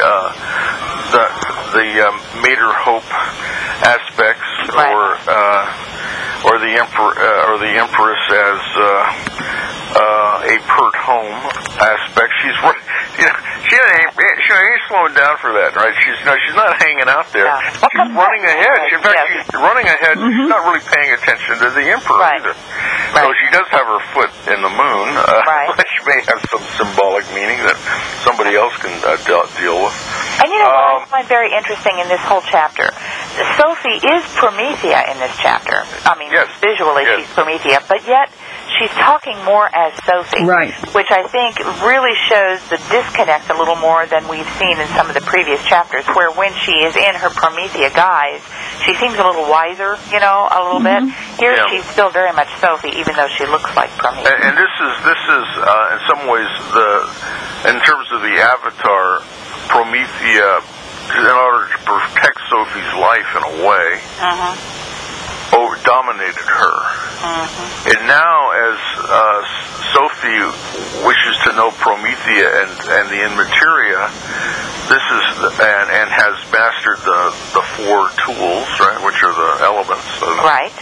the Mater Hope aspects, right. or the Emperor or the Empress as a pert home aspect. She's she ain't slowing down for that, right? She's not hanging out there. Yeah. She's running ahead. In fact, she's running ahead. She's not really paying attention to the Emperor either. Right. So she does have her foot in the moon, which may have some symbolic meaning that somebody else can deal with. And what I find very interesting in this whole chapter, Sophie is Promethea in this chapter. I mean, visually she's Promethea, but yet she's talking more as Sophie, right. which I think really shows the disconnect a little more than we've seen in some of the previous chapters, where when she is in her Promethea guise, she seems a little wiser, a little bit. Here she's still very much Sophie, even though she looks like Promethea. And this is in some ways in terms of the Avatar, Promethea, in order to protect Sophie's life in a way, dominated her. And now, as Sophie wishes to know Promethea and the Inmateria, and has mastered the four tools, right, which are the elements. Right.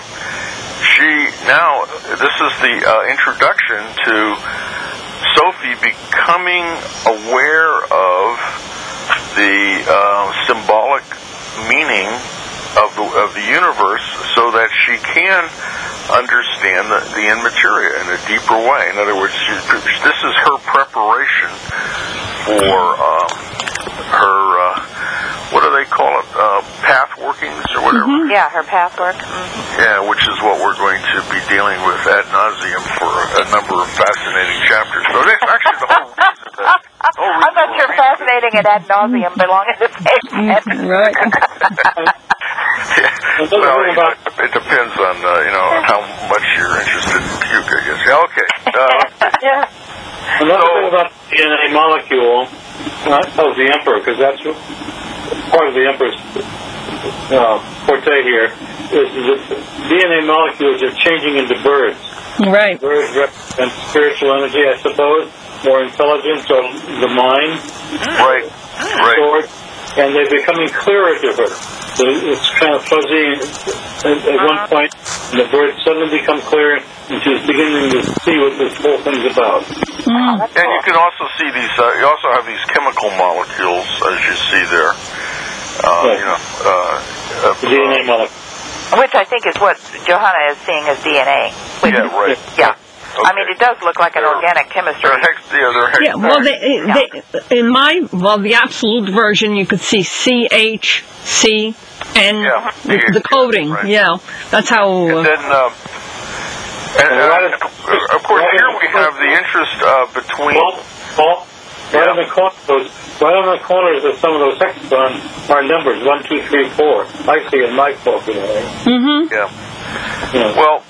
This is the introduction to Sophie becoming aware of the symbolic meaning of the universe, so that she can understand the Inmateria in a deeper way. In other words, this is her preparation for her, what do they call it, path workings or whatever? Yeah, her path work. Yeah, which is what we're going to be dealing with ad nauseum for a number of fascinating chapters. So that's actually the whole reason that... I'm not sure fascinating and ad nauseum belong in the same sentence. Right. Well, it depends on how much you're interested in puke, I guess. Yeah, okay. Another thing about the DNA molecule of the Emperor, because that's part of the Emperor's forte here, is that DNA molecules are changing into birds. Right. Birds represent spiritual energy, I suppose, more intelligence, or the mind. Right. And they're becoming clearer to her. So it's kind of fuzzy at one point, and the bird suddenly become clear, and she's beginning to see what this whole thing's about. And you can also see these, you also have these chemical molecules, as you see there. The DNA molecule. Which I think is what Johanna is seeing as DNA. Yeah. Okay. I mean, it does look like an organic chemistry. The absolute version, you could see CHC and the coding. Right. Yeah, that's how. And then, of course, here we have the interest between. Right on the corners of some of those hexagons are numbers 1, 2, 3, 4. I see in my book anyway. Yeah. Well,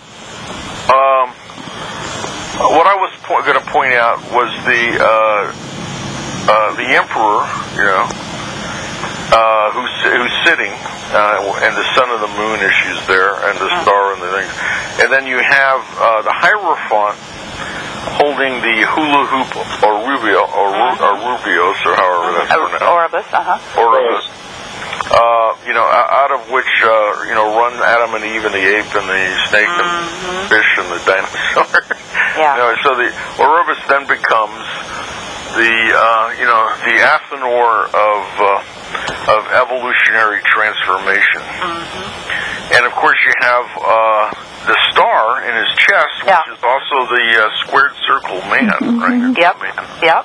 what I was going to point out was the Emperor, who's sitting, and the sun and the moon issues there, and the star and the things, and then you have the Hierophant holding the hula hoop or Rubios, or however that's pronounced. Oribus, Oribus. Out of which, run Adam and Eve and the ape and the snake and fish and the dinosaur. So the Oribus then becomes the Athenor of evolutionary transformation. And of course you have the star in his chest, which is also the squared circle man, right? Yep.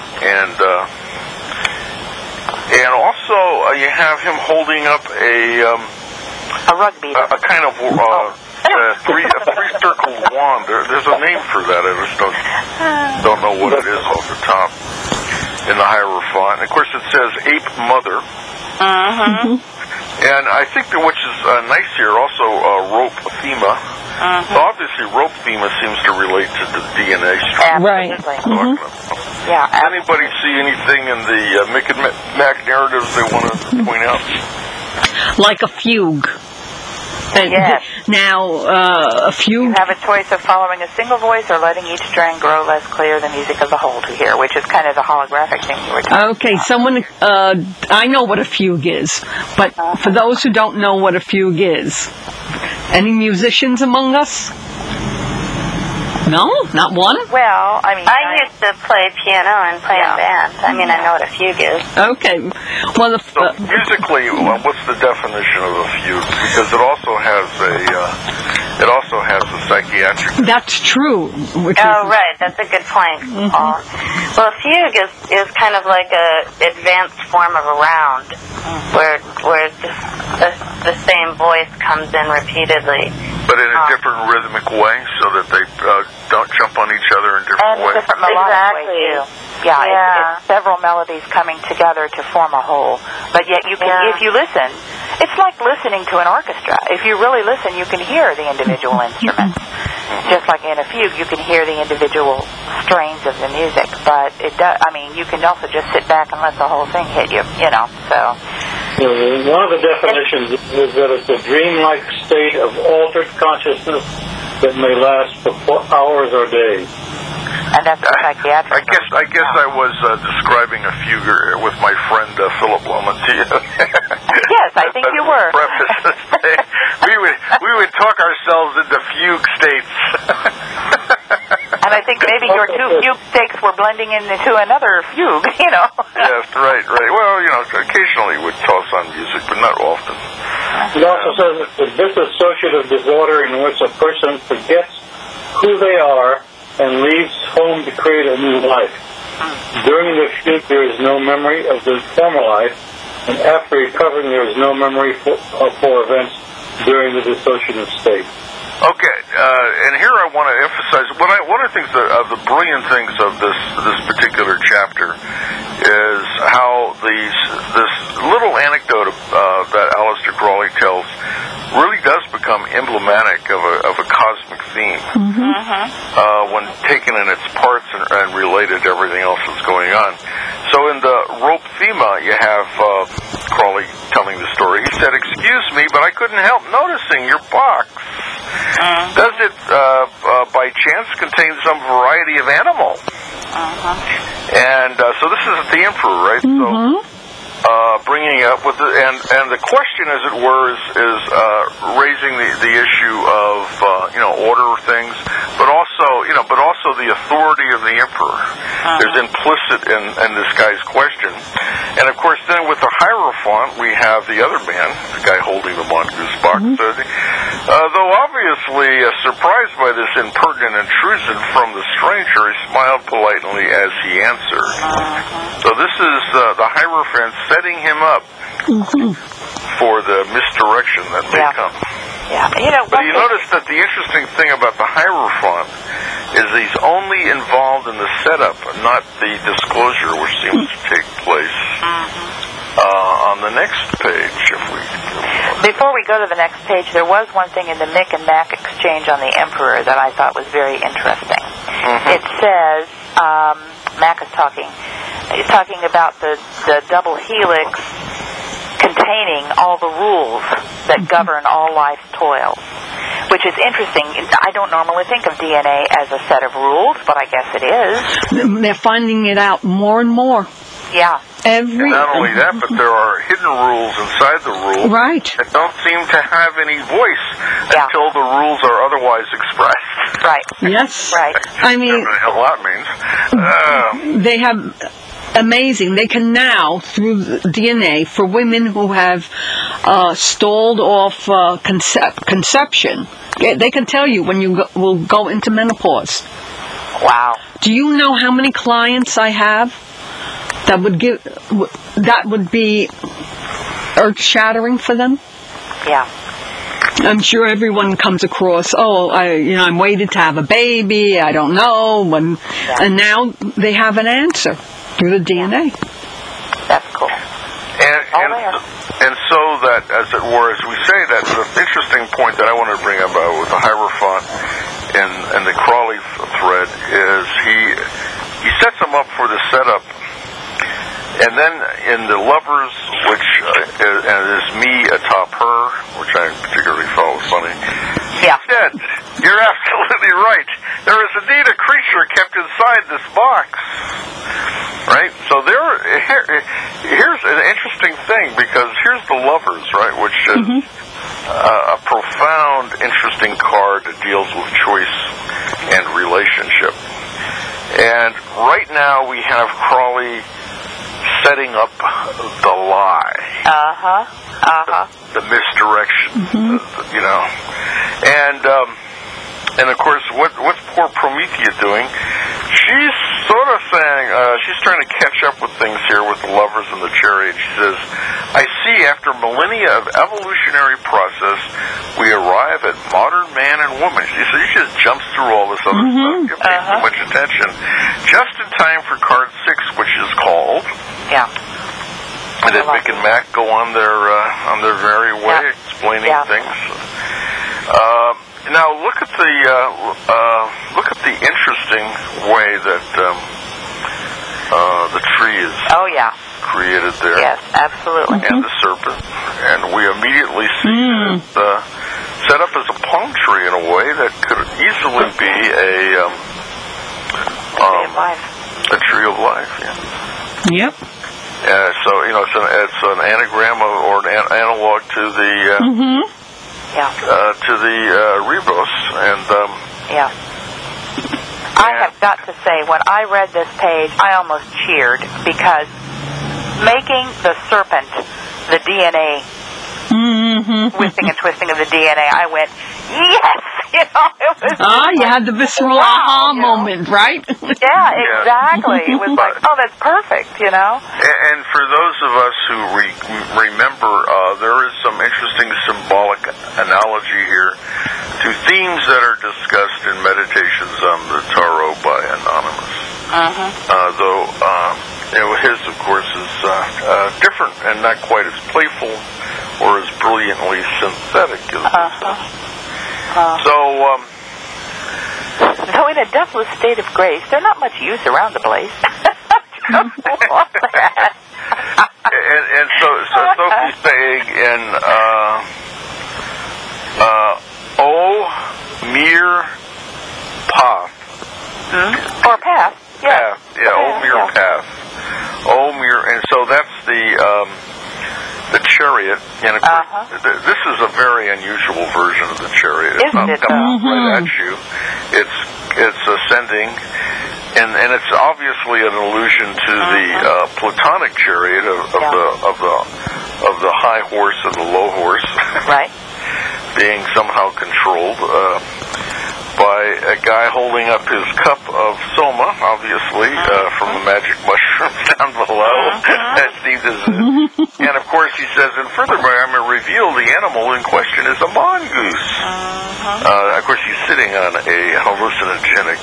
And also you have him holding up a rug beater, a kind of three-circle magical wand. There's a name for that. I just don't know what it is off the top in the Hierophant. And of course, it says Ape Mother. And I think that which is nice here, also Rope Thema. So obviously, Rope Thema seems to relate to the DNA structure. Right. Yeah. Anybody see anything in the Mick and Mac narratives they want to point out? Like a fugue. Yes. Now, a fugue... You have a choice of following a single voice or letting each strain grow less clear the music of the whole to hear, which is kind of the holographic thing you were talking Okay, about. someone... I know what a fugue is, but for those who don't know what a fugue is, any musicians among us? No? Not one? Well, I mean... I used to play piano and play in bands. I mean, I know what a fugue is. Okay. Well, So musically, what's the definition of a fugue? Because it also has a psychiatric. that's true. Right. That's a good point. Well, a fugue is kind of like a advanced form of a round, where the same voice comes in repeatedly. But in a different rhythmic way, so that they don't jump on each other in different ways. different melodic way, too. Yeah. It's several melodies coming together to form a whole. But yet, you can, if you listen, it's like listening to an orchestra. If you really listen, you can hear the individual instruments. Just like in a fugue, you can hear the individual strains of the music. But it does. I mean, you can also just sit back and let the whole thing hit you. So. One of the definitions is that it's a dreamlike state of altered consciousness that may last for hours or days. And that's a psychiatric. I guess I was describing a fugue with my friend Philip Lamantia. Yes, I think you were. We would talk ourselves into fugue states. And I think maybe your two fugue states were blending into another fugue, Yes, right. Well, occasionally we'd toss on music, but not often. It also says it's a dissociative disorder in which a person forgets who they are and leaves home to create a new life. During the fugue, there is no memory of the former life, and after recovering, there is no memory for events during the dissociative state. Okay, and here I want to emphasize one of the things the brilliant things of this particular chapter is how this little anecdote that Aleister Crowley tells really does become emblematic of a cosmic theme when taken in its parts and related to everything else that's going on. So in the Rope Thema, you have Crowley telling the story. He said, "Excuse me, but I couldn't help noticing your box. Does it, by chance, contain some variety of animal?" And so this is the Emperor, right? So bringing up with and the question, as it were, is raising the issue of order of things, but also the authority of the Emperor. There's implicit in this guy's question, and of course, then with the Hierophant, we have the other man, the guy holding the mongoose box. Though obviously surprised by this impertinent intrusion from the stranger, he smiled politely as he answered. So this is the Hierophant setting him up for the misdirection that may come. Yeah. But you notice that the interesting thing about the Hierophant is he's only involved in the setup, not the disclosure, which seems to take place on the next page. Before we go to the next page, there was one thing in the Mick and Mac exchange on the Emperor that I thought was very interesting. It says, Mac is talking. He's talking about the double helix containing all the rules that govern all life's toils, which is interesting. I don't normally think of DNA as a set of rules, but I guess it is. They're finding it out more and more. Yeah. Not only that, but there are hidden rules inside the rule that don't seem to have any voice until the rules are otherwise expressed. Right. Yes. Right. I mean, what the hell that means. They have amazing. They can now, through DNA, for women who have stalled off conception, they can tell you when you will go into menopause. Wow. Do you know how many clients I have that would be earth-shattering for them? Yeah. I'm sure everyone comes across, I'm waiting to have a baby, I don't know, and now they have an answer through the DNA. That's cool. And so that, as it were, as we say, that's an interesting point that I wanted to bring up with the Hierophant and the Crawley thread is he sets them up for the setup, and then in the lovers, which is me atop her, which I particularly thought was funny. Yeah. Said, you're absolutely right. There is indeed a creature kept inside this box. Right? So here's an interesting thing, because here's the lovers, right, which is a profound, interesting card that deals with choice and relationship. And right now we have Crawley setting up the lie. The misdirection, And of course, what's poor Promethea doing? She's sort of saying, she's trying to catch up with things here with the lovers and the chariot. She says, I see after millennia of evolutionary process, we arrive at modern man and woman. So she just jumps through all this other stuff. You're paying too much attention. Just in time for card 6, which is called... Yeah. And then Mick and Mac go on their very way, explaining things. Now look at the interesting way that the tree is created there. Yes, absolutely. And the serpent, and we immediately see that it's set up as a palm tree in a way that could easily be a tree of life. Yeah. Yep. So it's an anagram or an analog to the Rebos, and I have got to say, when I read this page, I almost cheered, because making the serpent the DNA, twisting and twisting of the DNA, I went, yes! It was... you had the visceral aha moment, right? Yeah, exactly. It was like, that's perfect, And for those of us who remember, there is some interesting symbolic analogy here to themes that are discussed in Meditations on the Tarot by Anonymous. Though his, of course, is different and not quite as playful or as brilliantly synthetic as Though in a deathless state of grace, they're not much use around the place. and so Sophie's saying in O Mir Path. Or Path. Yeah. O Mir Path. O Mir, and so that's the chariot, and of course, this is a very unusual version of the chariot. It's not coming right at you. It's ascending, and it's obviously an allusion to the Platonic chariot of the high horse and the low horse, right? Being somehow controlled by a guy holding up his cup of soma, obviously, from the magic mushrooms down below. That seems and of course he says, and furthermore, I'm going to reveal the animal in question is a mongoose. Of course, he's sitting on a hallucinogenic.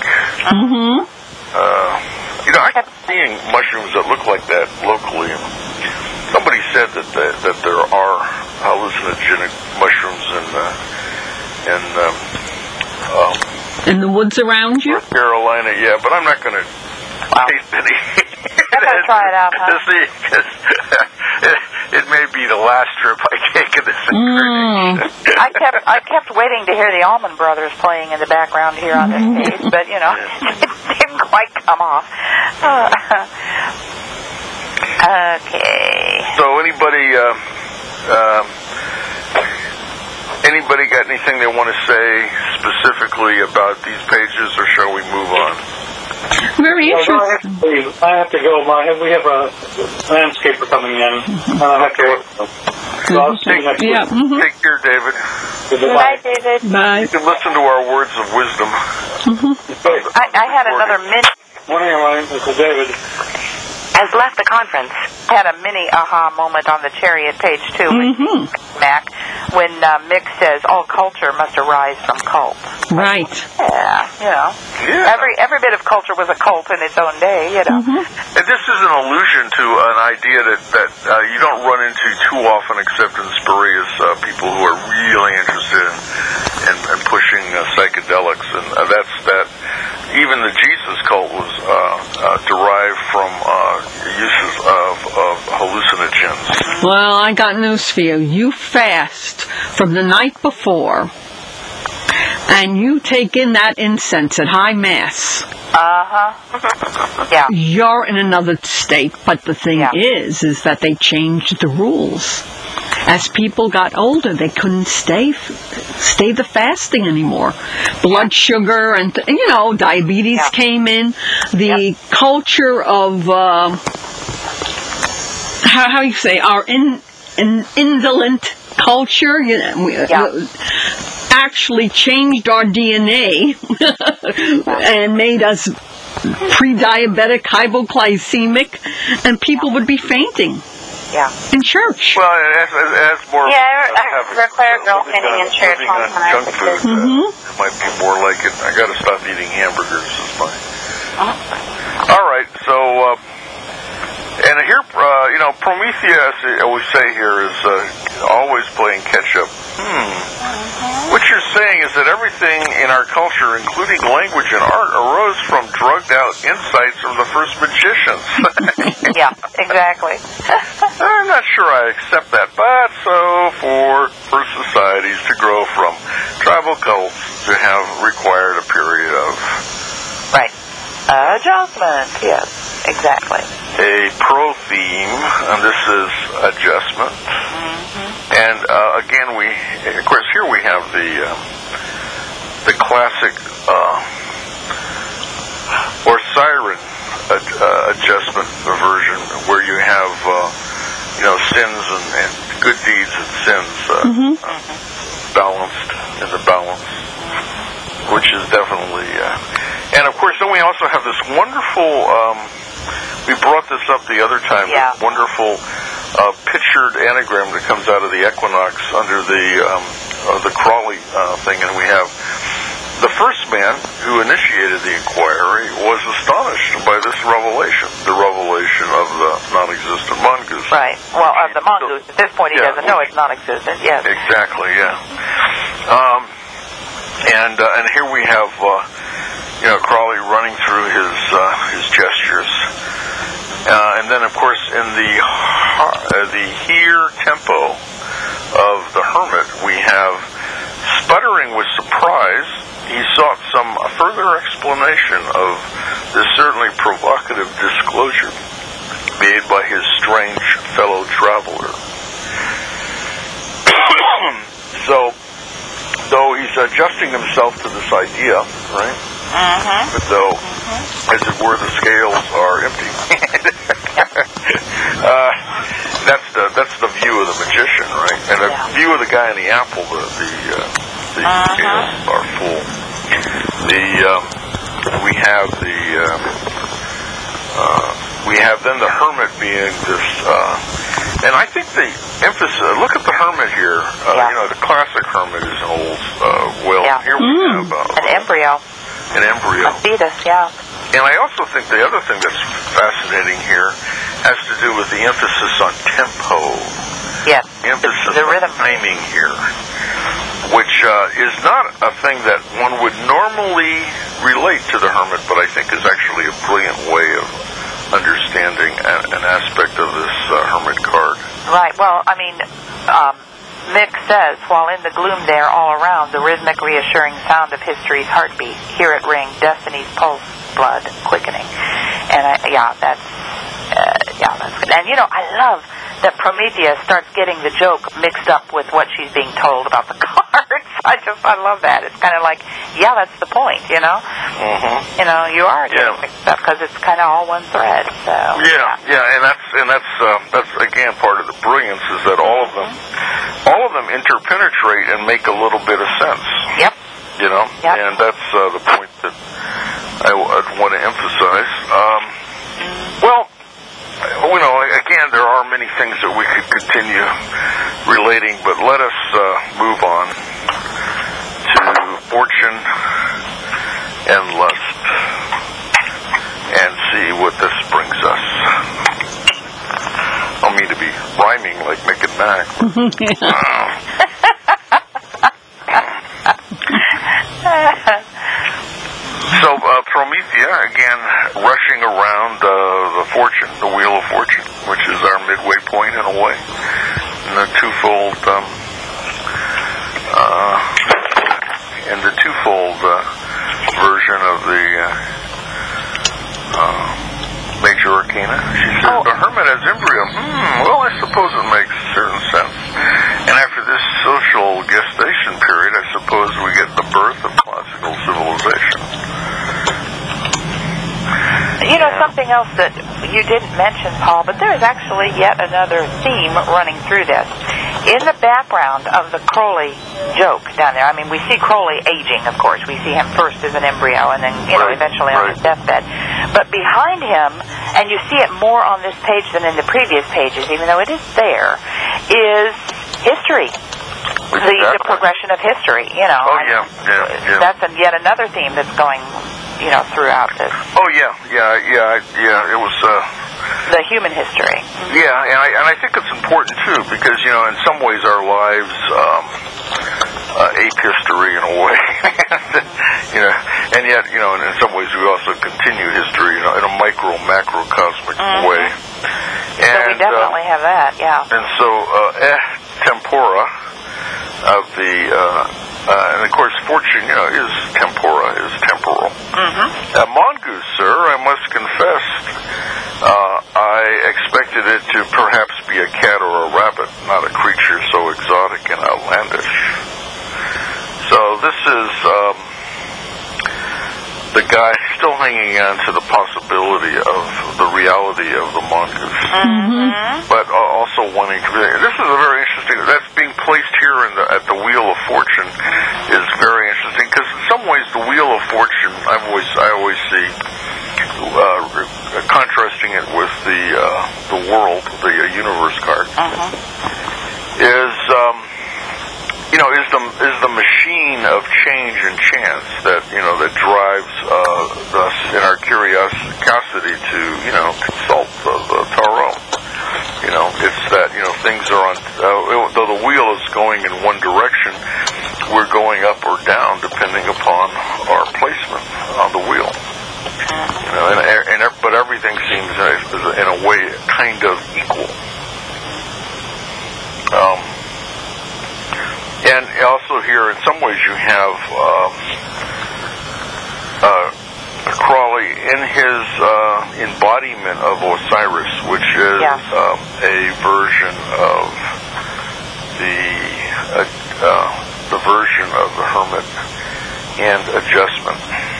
I kept seeing mushrooms that look like that locally. Somebody said that there are hallucinogenic mushrooms in the woods around you? North Carolina, yeah, but I'm not going to taste any. I'm going to try it out, huh? To see, it may be the last trip I take in this incarnation. I kept waiting to hear the Allman Brothers playing in the background here on this page, but, it didn't quite come off. Okay. So anybody got anything they want to say specifically about these pages, or shall we move on? Very interesting. I have to go. We have a landscaper coming in, and I have to work. So I'll see you next week. Take care, David. Bye, David. Bye. You can listen to our words of wisdom. I had another minute. Morning, Ryan. This is David. has left the conference. Had a mini aha moment on the Chariot page 2, Mac, when Mick says all culture must arise from cult. Right. Yeah, you know. Yeah. Every bit of culture was a cult in its own day, you know. And this is an allusion to an idea that you don't run into too often except in spurious people who are really interested in pushing psychedelics. And that's that even the Jesus cult was derived from uses of hallucinogens. Well, I got news for you. You fast from the night before, and you take in that incense at high mass. Yeah. You're in another state, but the thing is that they changed the rules. As people got older, they couldn't stay the fasting anymore. Blood sugar and diabetes came in. The culture of how you say our indolent culture, actually changed our DNA and made us pre-diabetic, hypoglycemic, and people would be fainting. Yeah. In church. Well, it has more. Yeah, I require girl painting in church living one on time. junk food. It might be more like it. I got to stop eating hamburgers. Is my. All right. So, and here, Prometheus, we say here, is always playing catch up. What you're saying is that everything in our culture, including language and art, arose from drugged-out insights from the first magicians. Yeah, exactly. I'm not sure I accept that, but so for societies to grow from tribal cults to have required a period of adjustment. Yes, exactly. a pro-theme, and this is adjustment. And again, of course, here we have the classic or siren adjustment version, where you have sins and good deeds and sins balanced in the balance, which is definitely. And of course, then we also have this wonderful. We brought this up the other time. Yeah. This wonderful pictured anagram that comes out of the equinox under the Crawley thing, and we have the first man who initiated the inquiry was astonished by this revelation, the revelation of the non-existent mongoose. Right. Well, of the mongoose. At this point, he doesn't know it's non-existent. Yes. Exactly. Yeah. And here we have Crawley running through his gestures. And then, of course, in the here tempo of the hermit, we have sputtering with surprise. He sought some further explanation of this certainly provocative disclosure made by his strange fellow traveler. So, though he's adjusting himself to this idea, right? But though, as it were, the scales are empty. That's the view of the magician, right? And the view of the guy in the apple, the scales are full. We have then the hermit being this, and I think the emphasis. Look at the hermit here. The classic hermit is an old whale. Yeah. Here we have an embryo. An embryo. A fetus, yeah. And I also think the other thing that's fascinating here has to do with the emphasis on tempo. Yes. Emphasis the rhythm. on timing here, which is not a thing that one would normally relate to the hermit, but I think is actually a brilliant way of understanding an aspect of this hermit card. Right. Well, I mean, Mick says, while in the gloom there all around, the rhythmic, reassuring sound of history's heartbeat, hear it ring, destiny's pulse, blood quickening. And that's good. And I love that Prometheus starts getting the joke mixed up with what she's being told about the cards. I love that. It's kind of like, that's the point, You are getting mixed up because it's kind of all one thread. So and that's again part of the brilliance is that all of them interpenetrate and make a little bit of sense. Yep. And that's the point that I'd want to emphasize. Well, again, there are many things that we could continue relating, but let us move on to fortune and lust and see what this brings us. I don't mean to be rhyming like Mick and Mac. So Promethea, again, rushing around the wheel of fortune, which is our midway point in a way, in the twofold version of the major arcana. She says, the hermit as embryo. Well, I suppose it makes certain sense. And after this social gestation period, I suppose we get the birth of classical civilization. You know, something else that you didn't mention, Paul, but there is actually yet another theme running through this. In the background of the Crowley joke down there, I mean, we see Crowley aging, of course. We see him first as an embryo and then, eventually on his deathbed. But behind him, and you see it more on this page than in the previous pages, even though it is there, is history. The progression of history, you know. Oh, yeah. That's yet another theme that's going, throughout this. Oh, yeah. It was... the human history. Yeah, and I think it's important, too, because, in some ways our lives ape history in a way. And yet, in some ways we also continue history, in a macrocosmic way. And, so we definitely have that, yeah. And so, tempora of the... and of course, fortune, is tempora, is temporal. Mongoose, sir, I must confess, I expected it to perhaps be a cat or a rabbit, not a creature so exotic and outlandish. So this is the guy still hanging on to the possibility of the reality of the mongoose, but also wanting to. This is a very interesting. That's being placed here at the Wheel of Fortune is very interesting because in some ways the Wheel of Fortune I always see contrasting it with the world, the universe card is the machine of change and chance that that drives us in our curiosity to consult the tarot. It's that things are on. Though the wheel is going in one direction, we're going up or down depending upon our placement on the wheel. But everything seems in a way kind of equal. And also here, in some ways, you have Crowley in his embodiment of Osiris, which is a version of the version of the hermit and adjustment.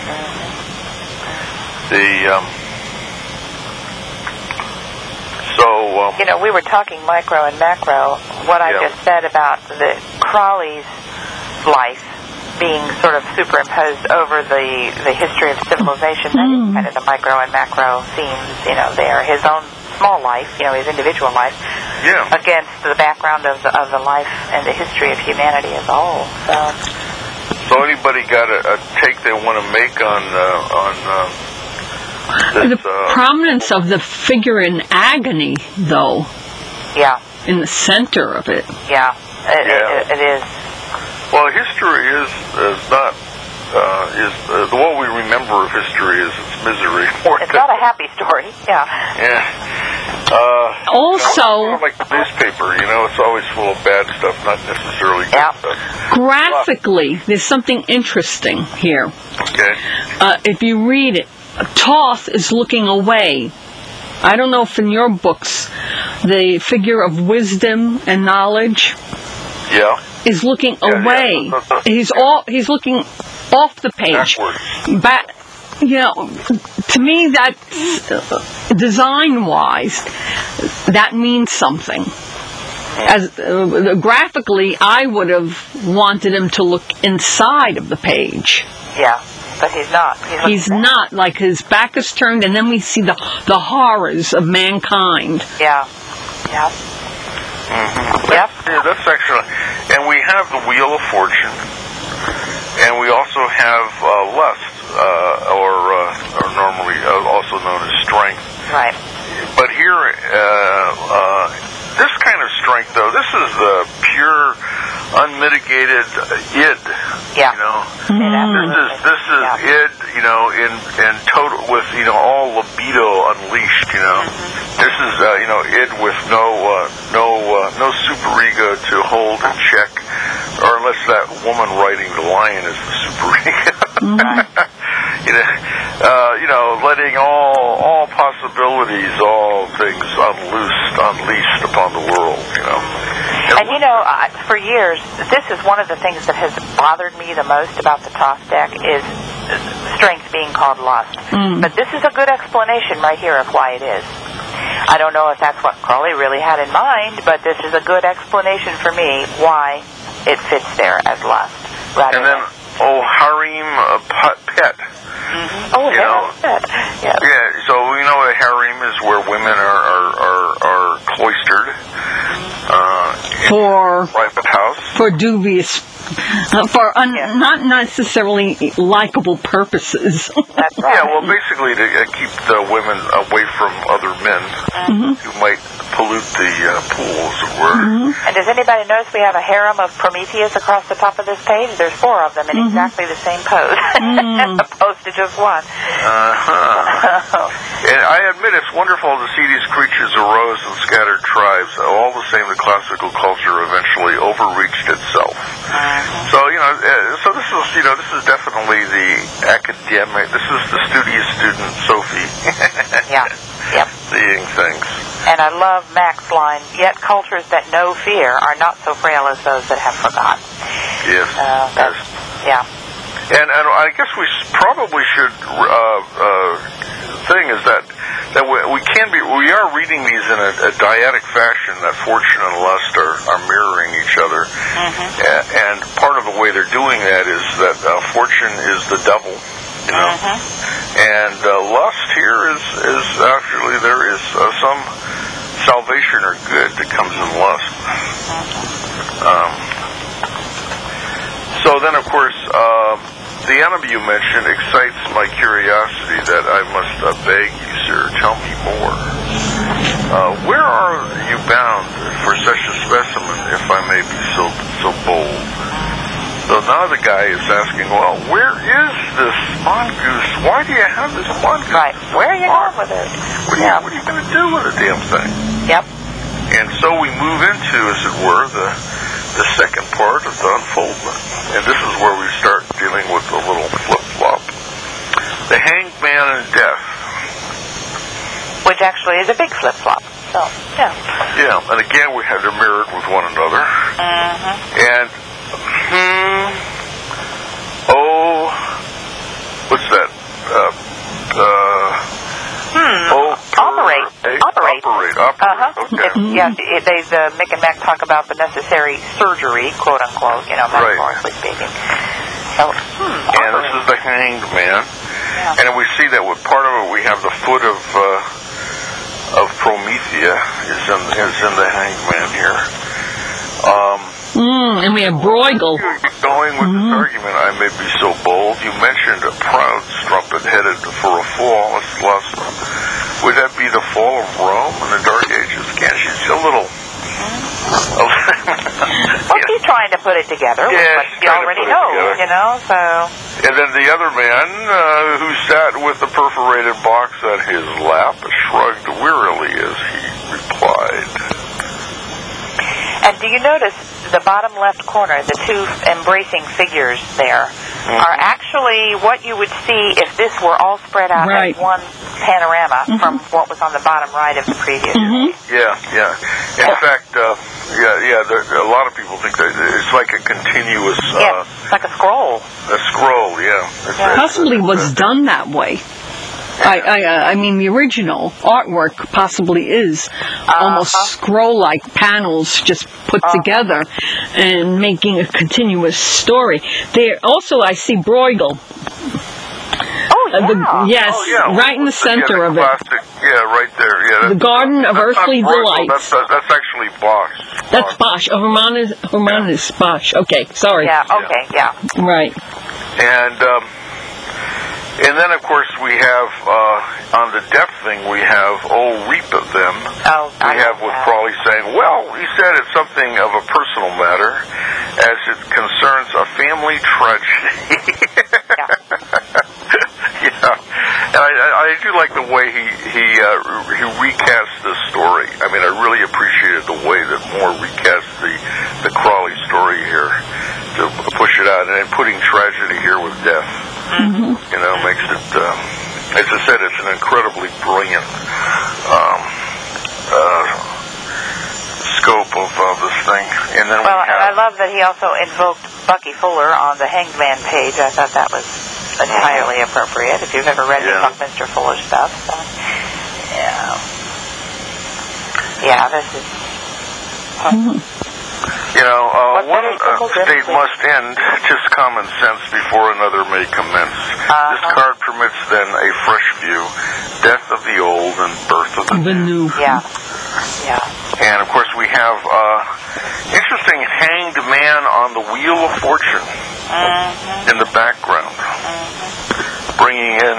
We were talking micro and macro. What I just said about the Crowley's life being sort of superimposed over the history of civilization, that is kind of the micro and macro themes, there. His own small life, his individual life, against the background of the life and the history of humanity as a whole. So anybody got a take they want to make on the prominence of the figure in agony, though. Yeah. In the center of it. Yeah, it is. Well, history is not what we remember of history is its misery. It's not a happy story. Yeah. Also, like the newspaper, it's always full of bad stuff, not necessarily good stuff. Graphically, there's something interesting here. Okay. If you read it, Thoth is looking away. I don't know if in your books the figure of wisdom and knowledge is looking away. He's looking off the page. To me, that's design-wise, that means something. As graphically, I would have wanted him to look inside of the page. Yeah. But he's not. He's not. Like his back is turned, and then we see the horrors of mankind. Yeah. Yeah. Mm-hmm. Yep. Yeah, that's actually, and we have the Wheel of Fortune, and we also have Lust, or normally also known as Strength. Right. But here, this kind of strength, though, this is the pure, unmitigated id. Yeah. You know, Mm-hmm. this is id. You know, in total with all libido unleashed. You know, this is id with no superego to hold in check, or unless that woman riding the lion is the superego. Letting all possibilities, all things unleashed upon the world. And for years, this is one of the things that has bothered me the most about the toss deck is strength being called lust. But this is a good explanation right here of why it is. I don't know if that's what Crowley really had in mind, but this is a good explanation for me why it fits there as lust. And then, harem pet. Mm-hmm. Oh, pet. Yes. Yeah, so we know a harem is where women are cloistered for in a private house. For dubious, not necessarily likable purposes. That's right. Yeah, well, basically to keep the women away from other men who might pollute the pool, as it were. And does anybody notice we have a harem of Prometheus across the top of this page? There's 4 of them in exactly the same pose, as opposed to just one. And I admit it's wonderful to see these creatures arose in scattered tribes. All the same, the classical culture eventually overreached itself. So this is definitely the academic. This is the studious student Sophie. Yep. Seeing things. And I love Mac's line, yet cultures that know fear are not so frail as those that have forgot. Yes. Yeah. And I guess we probably should thing is that we are reading these in a dyadic fashion, that fortune and lust are mirroring each other. And part of the way they're doing that is that fortune is the devil. And lust here is actually there is some salvation or good that comes in lust. So then, of course, the enemy you mentioned excites my curiosity that I must beg you, sir, tell me more. Where are you bound for such a specimen, if I may be so bold? So now the guy is asking, well, where is this mongoose? Why do you have this mongoose? Right. Where are you going with it? What are you going to do with the damn thing? Yep. And so we move into, as it were, the second part of the unfoldment. And this is where we start dealing with a little flip-flop. The Hanged Man and Death. Which actually is a big flip-flop. So, yeah. Yeah, and again we have them mirrored with one another. And what's that? Operate. Okay. Mick and Mac talk about the necessary surgery, quote unquote, metaphorically speaking. So, and this is the Hanged Man. Yeah. And we see that with part of it, we have the foot of Promethea is in the Hanged Man here. And we have Bruegel. Going with this argument, I may be so bold. You mentioned a proud strumpet headed for a fall. It's lust. Would that be the fall of Rome in the Dark Ages? Can't you? She's a little. She's trying to put it together with what she already knows, so. And then the other man, who sat with the perforated box on his lap, shrugged wearily as he replied. And do you notice the bottom left corner, the 2 embracing figures there, are actually what you would see if this were all spread out as one panorama from what was on the bottom right of the previous. Yeah. In fact, a lot of people think that it's like a continuous... it's like a scroll. A scroll, yeah. Possibly was done that way. I mean, the original artwork possibly is almost scroll-like panels just put together and making a continuous story. There also, I see Bruegel. Oh, Yes, Oh, yeah. right in the center of it. Classic, yeah, right there. Yeah, The Garden of Earthly Delights. That's actually Bosch. That's Bosch. Oh, Hermann is Bosch. Okay, sorry. Yeah, okay, yeah. Right. And then, of course, we have, on the deaf thing, we have, Oh, Reap of Them. Oh, we have with Crawley saying, well, he said it's something of a personal matter, as it concerns a family tragedy. Yeah. And I do like the way he recast this story. I mean, I really appreciated the way that Moore recast the Crawley story here to push it out, and then putting tragedy here with death. Mm-hmm. You know, makes it, as I said, it's an incredibly brilliant scope of this thing. And then and I love that he also invoked Bucky Fuller on the Hanged Man page. I thought that was entirely appropriate, if you've ever read the Buckminster Fuller stuff. So, yeah, this is... You know, one state must end, just common sense, before another may commence. This card permits then a fresh view, death of the old and birth of the new. Yeah. And, of course, we have interesting Hanged Man on the Wheel of Fortune in the background, bringing in,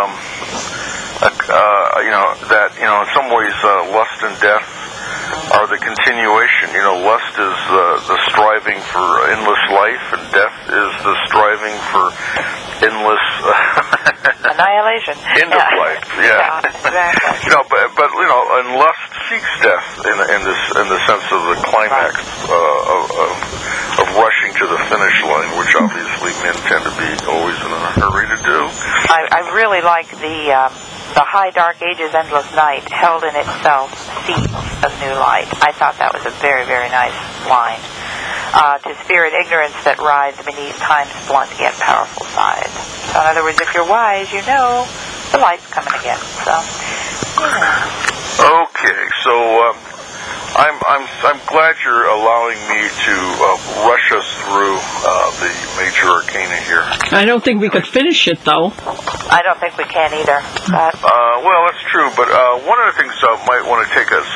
in some ways, lust and death are the continuation. You know, lust is the striving for endless life, and death is the striving for endless annihilation. End of life. Yeah. Exactly. You know, but you know, and lust seeks death in the sense of the climax of rushing to the finish line, which obviously men tend to be always in a hurry to do. I really like the High Dark Ages Endless Night held in itself seeds of new light. I thought that was a very, very nice line. To spirit ignorance that rides beneath time's blunt yet powerful side. So in other words, if you're wise, you know the light's coming again. So, Okay, so I'm glad you're allowing me to rush us through the major arcana here. I don't think we could finish it, though. I don't think we can either. Well, that's true, but one of the things I might want to take a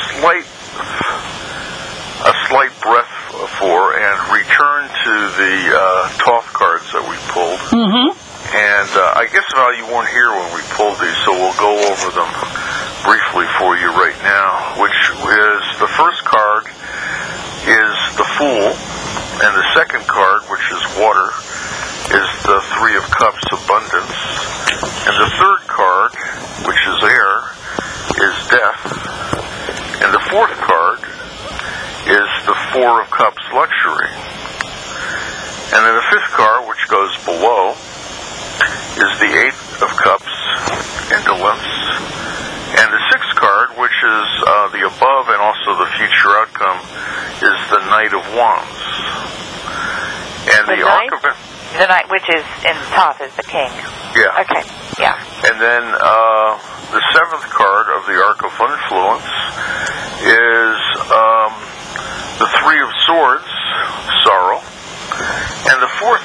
slight breath for and return to the Thoth cards that we pulled. Mm-hmm. And I guess, Val, you weren't here when we pulled these, so we'll go over them briefly for you right now, which is the first card is the Fool, and the second card, which is Water, is the Three of Cups, Abundance, and the third card, which is Air, is Death, and the fourth card is the Four of Cups, Luxury, and then the fifth card, which goes below, is the Eight of Cups, Indolence, and the sixth card, which is the above and also the future outcome, is the Knight of Wands. And the Arc of... The Knight, which is in Thoth, is the King. Yeah. Okay, yeah. And then the seventh card of the Arc of Influence is the Three of Swords, Sorrow, and the fourth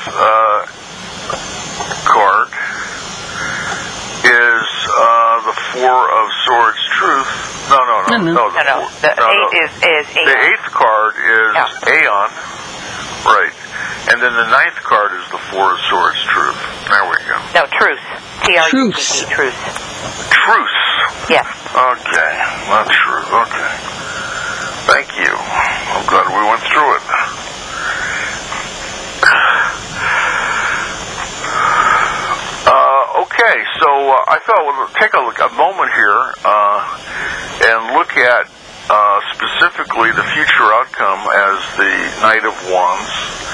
card is the Four of Swords, Truth. No. The eight is Aeon. The eighth card is Aeon, right? And then the ninth card is the Four of Swords, Truth. There we go. No, Truce. Truce. Truce. Truce. Yes. Okay, not Truth. Okay. Thank you. I'm glad we went through it. Okay, so I thought we'll take a moment here and look at specifically the future outcome as the Knight of Wands,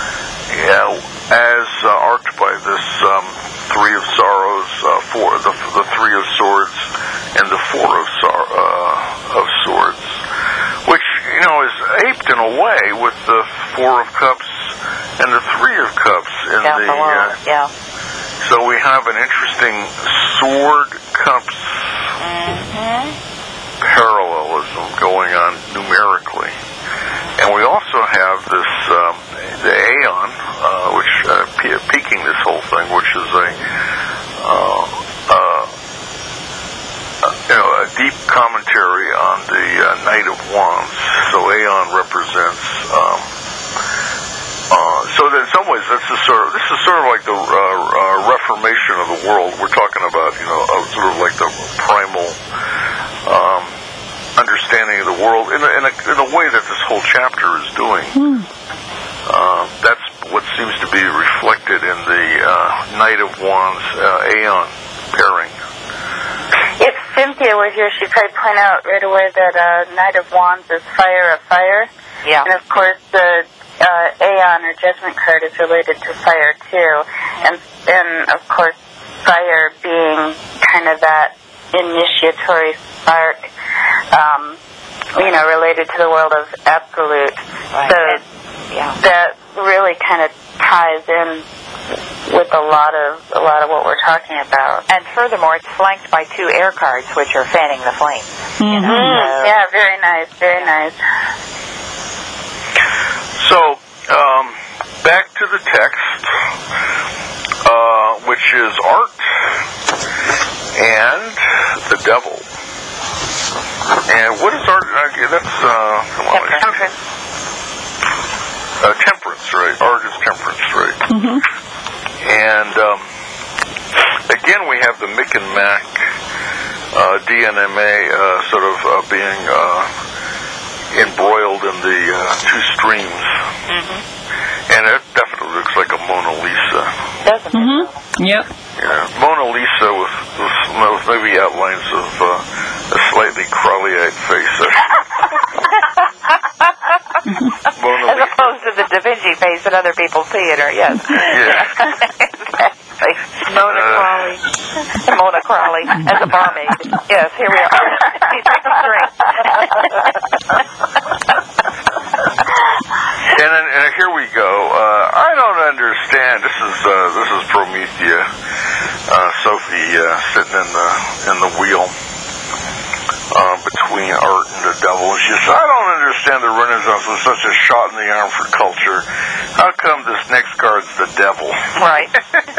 as arced by this Three of Sorrows, the Three of Swords, and the Four of Swords, which, you know, is aped in a way with the Four of Cups and the Three of Cups in the So we have an interesting Sword Cups parallelism going on numerically. And we also have this, the Aeon, which peaking this whole thing, which is a this is sort of like the reformation of the world. We're talking about, sort of like the primal understanding of the world in a way that this whole chapter is doing. That's what seems to be reflected in the Knight of Wands Aeon pairing. If Cynthia were here, she'd probably point out right away that Knight of Wands is fire of fire. Yeah. And of course the Aeon or Judgment card is related to fire too. And of course fire being kind of that initiatory spark, related to the world of absolute. Right. So that really kind of ties in with a lot of what we're talking about. And furthermore, it's flanked by 2 air cards, which are fanning the flames. Yeah, very nice, very nice. So, back to the text, which is art and the devil. And what is art? That's Temperance. Temperance, right? Art is temperance, right? And again, we have the Mick and Mac DNMA sort of being embroiled in the 2 streams. And it definitely looks like a Mona Lisa. Doesn't it? Yep. Yeah, Mona Lisa with maybe outlines of a slightly crawly-eyed face. Mona As Lisa. opposed to the Da Vinci face that other people see in her, yes. Yeah. Exactly. Mona Crawley as a barmaid. Yes, here we are. She's drinking a drink. And here we go. I don't understand. This is Promethea, Sophie sitting in the wheel between art and the devil. She says, I don't understand the Renaissance was such a shot in the arm for culture. How come this next card's the devil? Right.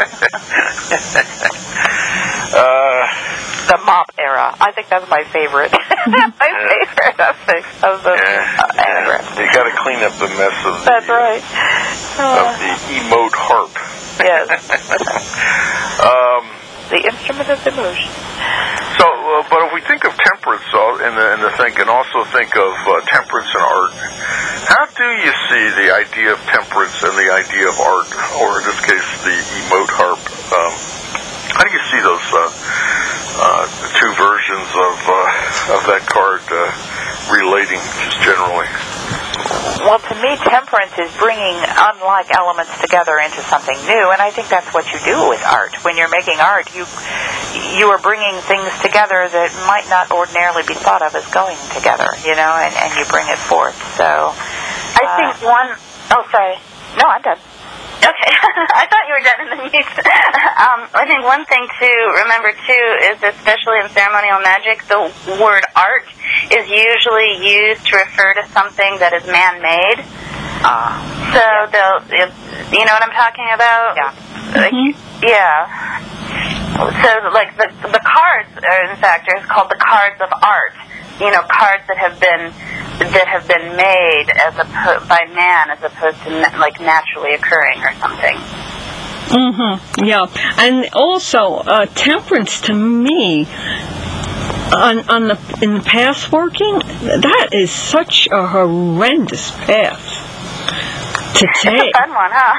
The mop era. I think that's my favorite. My favorite of the anagram. You got to clean up the mess of That's right. of the emote harp. Yes. The instrument of emotion. So, but if we think of temperance in the thing, and also think of temperance in art, how do you see the idea of temperance and the idea of art, or in this case, the emote harp? How do you see those 2 versions of that card relating, just generally? Well, to me, temperance is bringing unlike elements together into something new, and I think that's what you do with art. When you're making art, you are bringing things together that might not ordinarily be thought of as going together, and you bring it forth. So, I think one... Oh, sorry. No, I'm done. Okay. I thought you were done in the mute. I think one thing to remember, too, is especially in ceremonial magic, the word art is usually used to refer to something that is man-made. So you know what I'm talking about? Yeah. Yeah. So, like, the cards, in fact, are called the cards of art. Cards that have been made by man as opposed to naturally occurring or something. Yeah, and also temperance to me in the path working, that is such a horrendous path to take. It's a fun one, huh?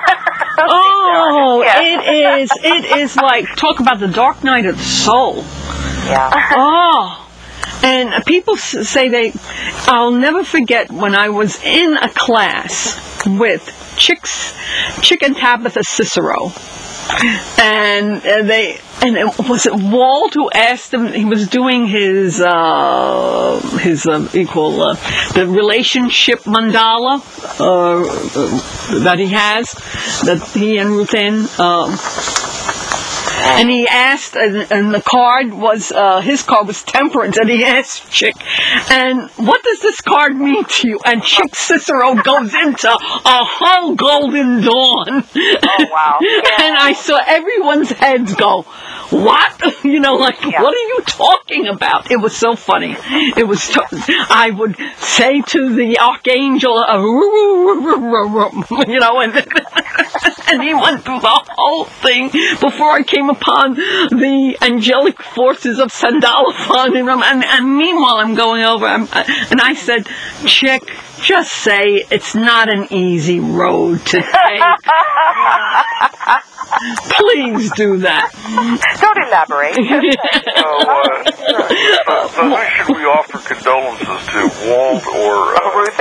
It is like, talk about the dark night of the soul. Yeah. And people say I'll never forget when I was in a class with Chick and Tabitha Cicero. And was it Walt who asked him, he was doing his the relationship mandala that he has, that he and Ruth Ann, and he asked, and the card was, his card was temperance, and he asked Chick, and what does this card mean to you? And Chick Cicero goes into a whole golden dawn. Oh, wow. Yeah. And I saw everyone's heads go, what? You know, like, what are you talking about? It was so funny. It was, I would say to the archangel, you know, and he went through the whole thing before I came upon the angelic forces of Sandalphon, and meanwhile I'm going over, and I said, Chick, just say it's not an easy road to take. Please do that. Don't elaborate. So who should we offer condolences to, Walt or Ruth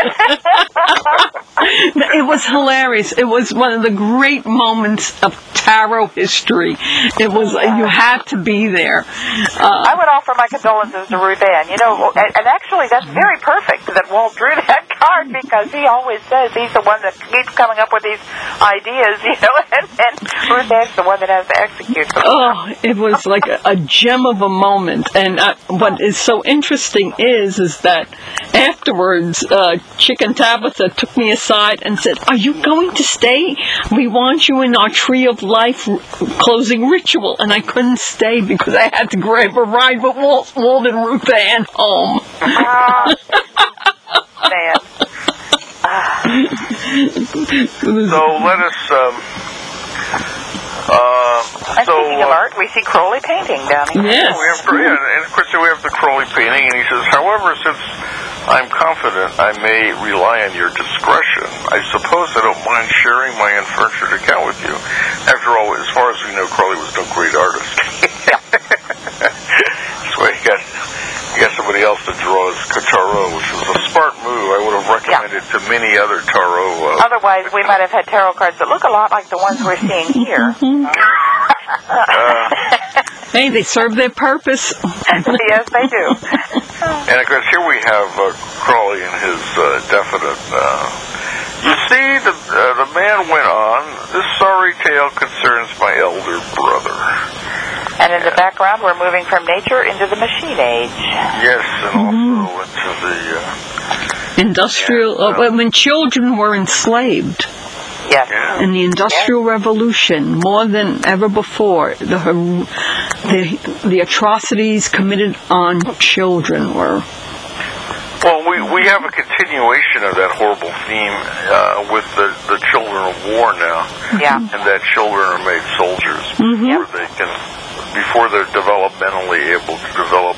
Ann? It was hilarious. It was one of the great moments of tarot history. It was, you had to be there. I would offer my condolences to Ruth Ann. You know, and actually that's very perfect that Walt drew that card, because he always says he's the one that keeps coming up with these ideas, you know, and Ruth Ann's the one that has to execute them. Oh, it was like a gem of a moment. And what is so interesting is that afterwards, Chick and Tabitha took me aside and said, are you going to stay? We want you in our Tree of Life closing ritual. And I couldn't stay because I had to grab a ride with Walt and Ruth Ann home. Man. So let us. And speaking of art, we see Crowley painting down here. Yes. And of course we have the Crowley painting, and he says, however, since I'm confident I may rely on your discretion, I suppose I don't mind sharing my unfurnished account with you. After all, as far as we know, Crowley was no great artist. That's why he got somebody else to draw his tarot, which was a smart move. I would have recommended to many other tarot. Otherwise, we might have had tarot cards that look a lot like the ones we're seeing here. Hey, they serve their purpose. Yes, they do. And of course, here we have Crowley in his definite. You see, the man went on, this sorry tale concerns my elder brother. And in the background, we're moving from nature into the machine age. Yes, and also into the... industrial... when children were enslaved. Yes. In the Industrial Revolution, more than ever before, the atrocities committed on children were... Well, we have a continuation of that horrible theme with the children of war now. Yeah. And that children are made soldiers before they can, before they're developmentally able to develop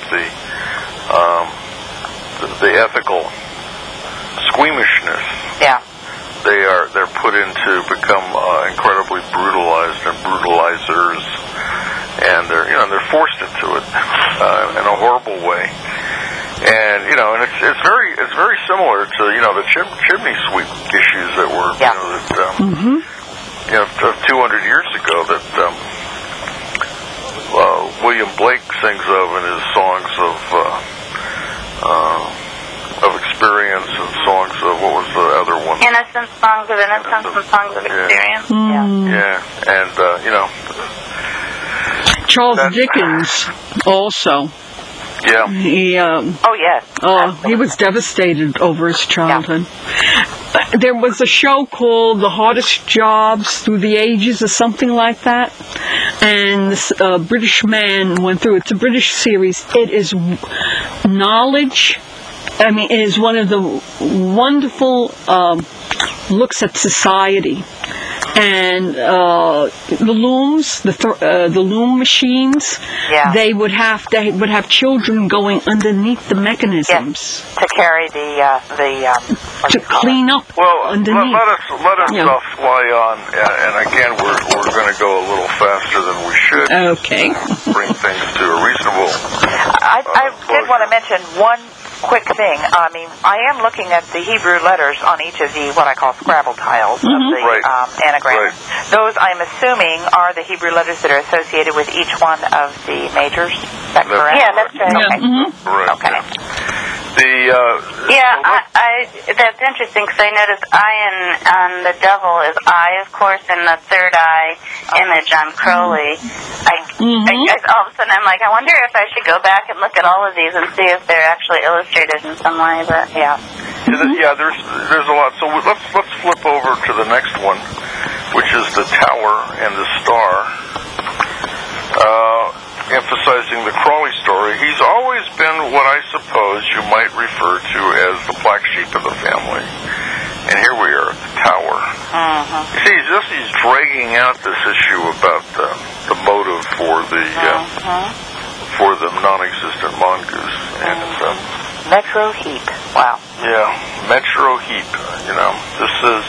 the ethical squeamishness. Yeah. They're put in to become incredibly brutalized and brutalizers, and they're forced into it in a horrible way. And and it's very similar to the chimney sweep issues that were 200 years ago that William Blake sings of in his songs of experience and songs of, what was the other one? Innocent songs of innocence and songs of experience. And Charles Dickens also. Yeah. He, he was devastated over his childhood. Yeah. There was a show called The Hardest Jobs Through the Ages or something like that. And this British man went through. It's a British series. It is knowledge. I mean, it is one of the wonderful looks at society. And the looms, the loom machines, they would have children going underneath the mechanisms to carry to clean up underneath. Let us fly on, and again we're going to go a little faster than we should. Okay. Bring things to a reasonable. I did want to mention one quick thing. I mean, I am looking at the Hebrew letters on each of the what I call Scrabble tiles of the anagram. Right. Those, I'm assuming, are the Hebrew letters that are associated with each one of the majors. Is that correct? Yeah, that's right. Okay. Right. Okay. That's interesting because I noticed eye on the devil is eye, of course, and the third eye image on Crowley. I all of a sudden I'm like, I wonder if I should go back and look at all of these and see if they're actually illustrated in some way. But there's a lot. So let's flip over to the next one, which is the tower and the star. emphasizing the Crawley story, he's always been what I suppose you might refer to as the black sheep of the family. And here we are at the tower. You see, he's dragging out this issue about the motive for the non-existent mongoose. And Metro Heap. Wow. Yeah, Metro Heap. This is.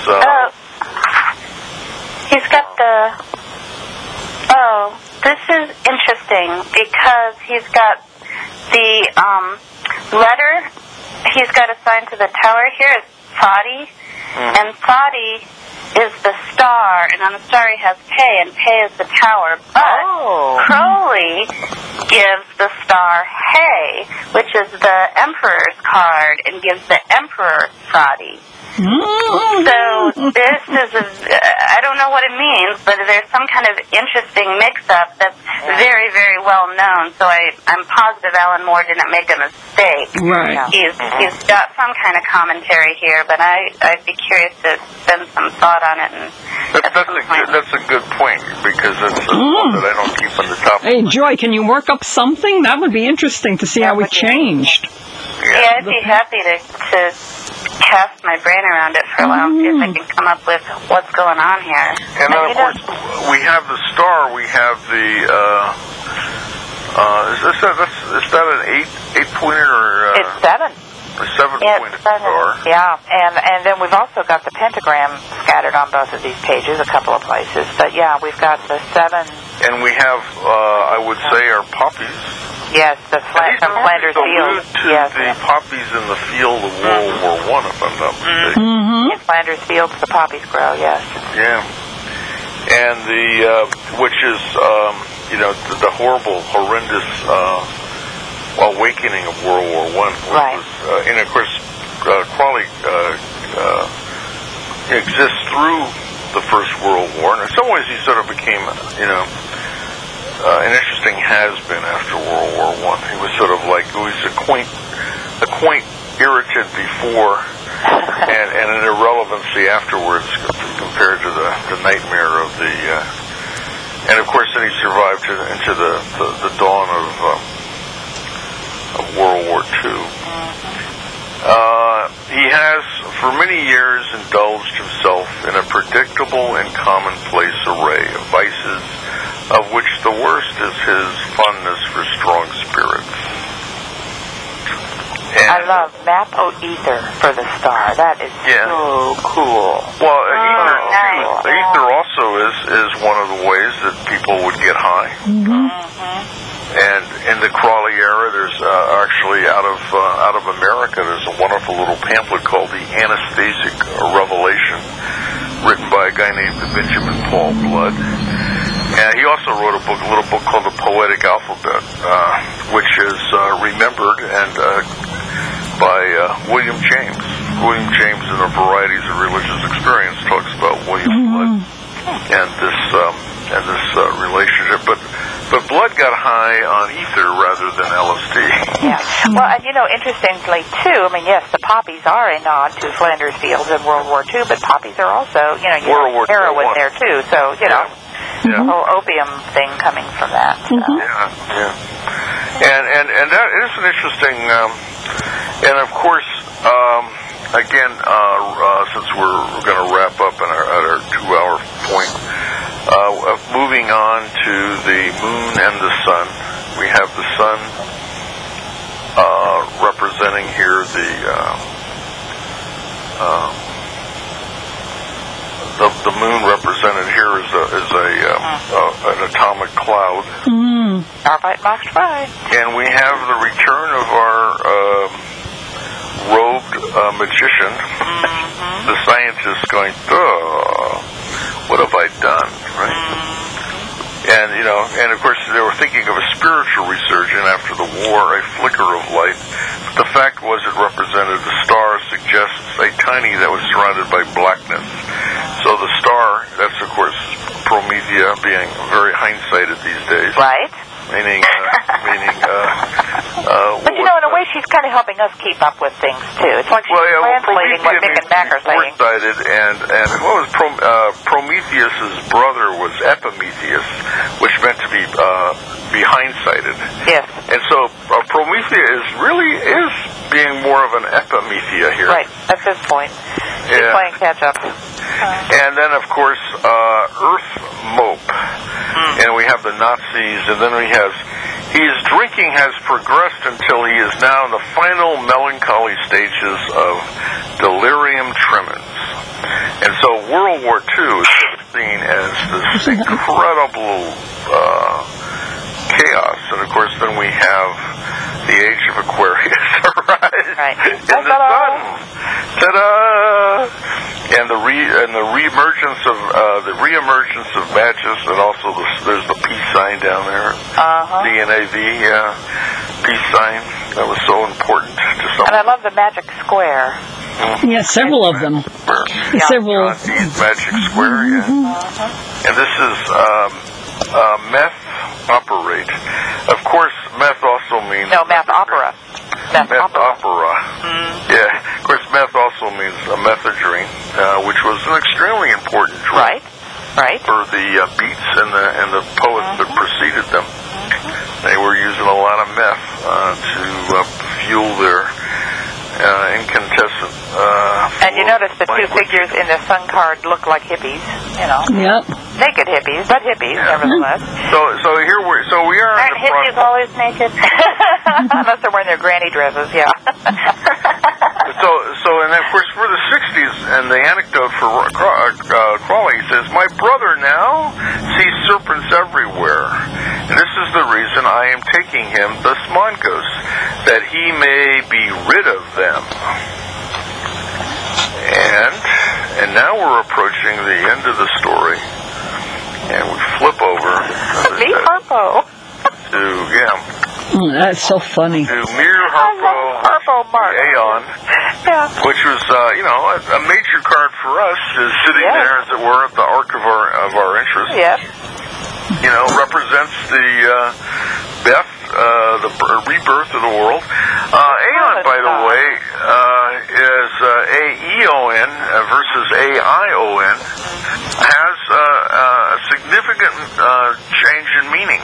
He's got the. Oh, this is interesting because he's got the letter he's got assigned to the tower here is Fadi, and Fadi is the star, and on the star he has Pei, and Pei is the tower. But Crowley gives the star Hey, which is the Emperor's card, and gives the Emperor Fadi. So this is I don't know what it means, but there's some kind of interesting mix-up that's very, very well known. So I'm positive Alan Moore didn't make a mistake. Right. He's got some kind of commentary here, but I'd be curious to spend some thought on it. And that's a good point, because it's one that I don't keep on the top. Hey, Joy, can you work up something? That would be interesting to see how it changed. Yeah, I'd be happy to cast my brain around it for a while, see if I can come up with what's going on here. And then, of course, we have the star. We have the. Is that an eight pointer or? It's 7. A 7-pointed star. Yeah, and then we've also got the pentagram scattered on both of these pages, a couple of places. But yeah, we've got the 7. And we have, I would say, our poppies. Yes, the from Flanders Field. Yes, the poppies in the field of World War I, if I'm not mistaken. In Flanders Fields, the poppies grow. Yes. Yeah, and the which is the horrible, horrendous awakening of World War I. Right. And of course, Crawley exists through the First World War, and in some ways he sort of became, an interesting has-been after World War I. He was sort of like, he was a quaint irritant before, and an irrelevancy afterwards compared to the nightmare of the, and of course then he survived into the dawn of World War II. He has, for many years, indulged himself in a predictable and commonplace array of vices, of which the worst is his fondness for strong spirits. And I love Map-O Ether for the star. That is so cool. Well, ether also is one of the ways that people would get high. And in the Crawley era, there's actually out of America, there's a wonderful little pamphlet called The Anesthetic Revelation, written by a guy named Benjamin Paul Blood. And he also wrote a little book called The Poetic Alphabet, which is remembered and by William James. William James, in a Varieties of Religious Experience, talks about William Blood and this relationship. But Blood got high on ether rather than LSD. Yeah. Well, and interestingly too, yes, the poppies are a nod to Flanders Fields in World War II, but poppies are also, World War heroin there too. So the whole opium thing coming from that. So. And that is an interesting, and of course, again, since we're going to wrap up at our 2-hour point, moving on to the moon and the sun, we have the sun representing here the moon represented here is an atomic cloud. Starlight Box 5. And we have the return of our robed magician, the scientist going, what have I done, right? And of course they were thinking of a spiritual resurgence after the war, a flicker of light. But the fact was it represented the star, suggests a tiny that was surrounded by blackness. So the star, that's of course Promethea, being very hindsighted these days. Right. Meaning But in a way, she's kind of helping us keep up with things too. It's like she's translating what Nick and Mac are saying. And what was Prometheus's brother was Epimetheus, which meant to be behindsighted. Yes. And so Promethea is being more of an Epimethea here. Right. That's his point. She's playing catch up. And then, of course, Earth Mope. And we have the Nazis, and then we have... His drinking has progressed until he is now in the final melancholy stages of delirium tremens. And so World War II is seen as this incredible chaos. And, of course, then we have the Age of Aquarius arise in the sun. Ta-da! And the reemergence of Magus, and also there's the peace sign down there. DNAV, peace sign. That was so important to someone. And I love the magic square. Yeah, several of them. Several. Magic square, And this is meth operate. Of course, meth also means... No, meth opera. Meth opera. Yeah, of course, meth also means methadone, which was an extremely important drug for the Beats and the poets that preceded them. They were using a lot of meth to fuel their incandescent. And you notice the two figures in the sun card look like hippies, Yep. Naked hippies, but hippies nevertheless. So we are. Aren't hippies always naked? Unless they're wearing their granny dresses, yeah. And of course for the 60s, and the anecdote for Crawley says, "My brother now sees serpents everywhere, and this is the reason I am taking him thus Mongoose, that he may be rid of them." And now we're approaching the end of the story, and we flip over. Meet Harpo. That's so funny. To Mir Harpo Aeon, which was, a major card for us, is sitting there, as it were, at the arc of our interest. Yes. Represents the death, the rebirth of the world. Aeon, by the way, is AEON versus AION, has a significant change in meaning.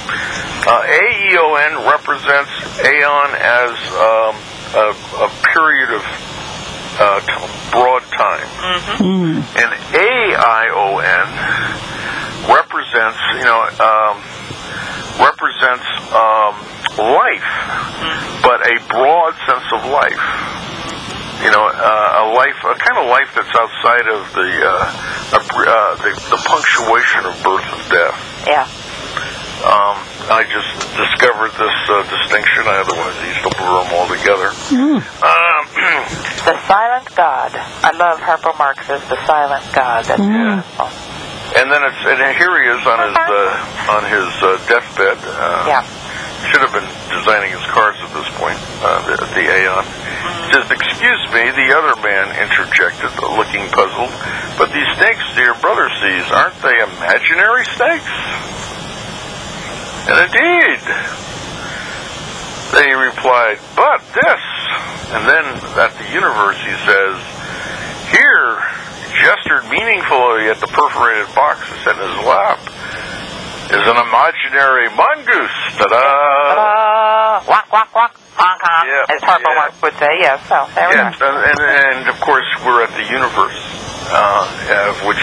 AEON represents Aeon as a period of broad time, and AION represents life, but a broad sense of life. A kind of life that's outside of the punctuation of birth and death. Yeah. I just discovered this distinction. I otherwise used to blur them all together. The Silent God. I love Harpo Marx's The Silent God. That's beautiful. And then here he is on his deathbed. Should have been designing his cards at this point. The Aeon. Says, "Excuse me," the other man interjected, looking puzzled. "But these snakes your brother sees, aren't they imaginary snakes?" And indeed, they replied, "But this," and then at the universe he says, "Here," gestured meaningfully at the perforated box that sat in his lap, "is an imaginary mongoose." Ta-da! Ta-da! Walk, walk, walk. Honk, honk, as Harpo Marx would say. Yes, so there we go. And of course we're at the universe, which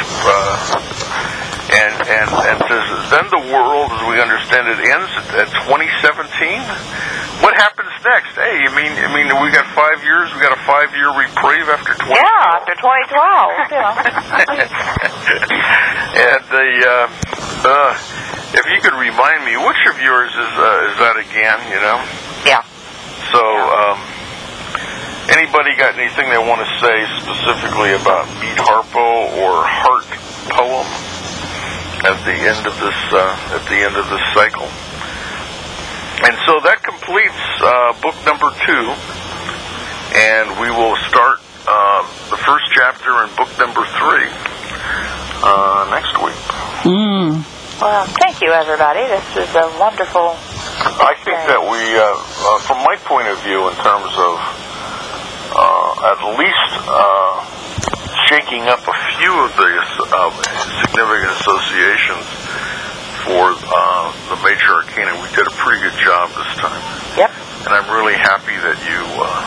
and says, "Then the world, as we understand it, ends at 2017. What happens next?" Hey, you mean we got 5 years? We got a 5-year reprieve after 2012? Yeah, after 2012. And if you could remind me, which of yours is that again? Yeah. So, anybody got anything they want to say specifically about Meet Harpo or Heart Poem at the end of this cycle? And so that completes book number 2, and we will start the first chapter in book number 3 next week. Well, thank you, everybody. This was a wonderful I think that we, from my point of view, in terms of at least shaking up a few of the significant associations for the major arcana, we did a pretty good job this time. Yep. And I'm really happy that you,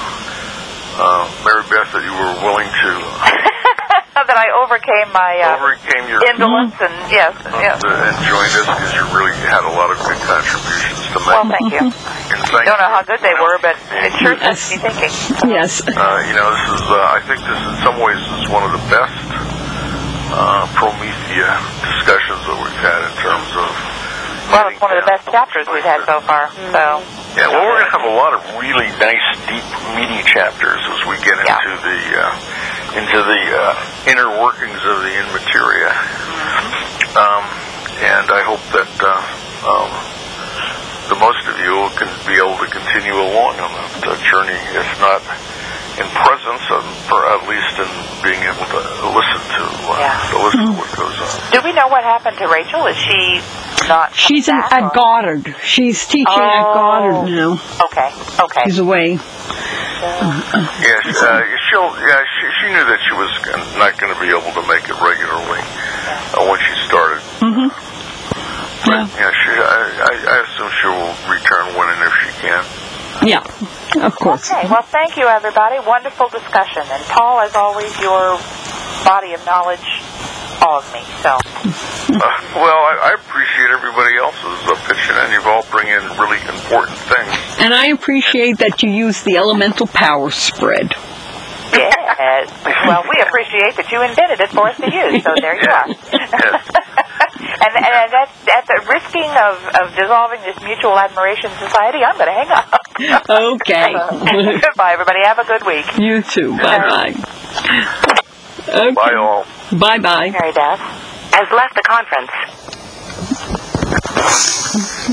Mary Beth, that you were willing to... that I overcame my your indolence and yes. And joined us because you really had a lot of good contributions to make. Well, thank you. And thank Don't know you. how good they were, but it sure sets me thinking. Yes. This is, I think this in some ways is one of the best Promethea discussions that we've had in terms of... Well, it's one of the best chapters we've had so far, so... Yeah, well, we're going to have a lot of really nice, deep, meaty chapters as we get into the inner workings of the Inmateria. And I hope that the most of you can be able to continue along on that journey, if not in presence, or at least in being able to listen to what goes on. Do we know what happened to Rachel? Is she not? She's at Goddard. She's teaching at Goddard now. Okay. She's away. Yes, she knew that she was not going to be able to make it regularly when she started. Mm-hmm. But, I assume she will return when and if she can. Yeah, of course. Okay, well, thank you, everybody. Wonderful discussion. And Paul, as always, your body of knowledge awes me. So. Well, I appreciate everybody else's pitching in. You've all bring in really important things. And I appreciate that you use the elemental power spread. Yes. Well, we appreciate that you invented it for us to use. So there you are. Yes. And that's at the risking of dissolving this mutual admiration society, I'm going to hang up. Okay. Goodbye, everybody. Have a good week. You too. Bye-bye. Okay. Bye, all. Bye-bye. Mary Beth has left the conference.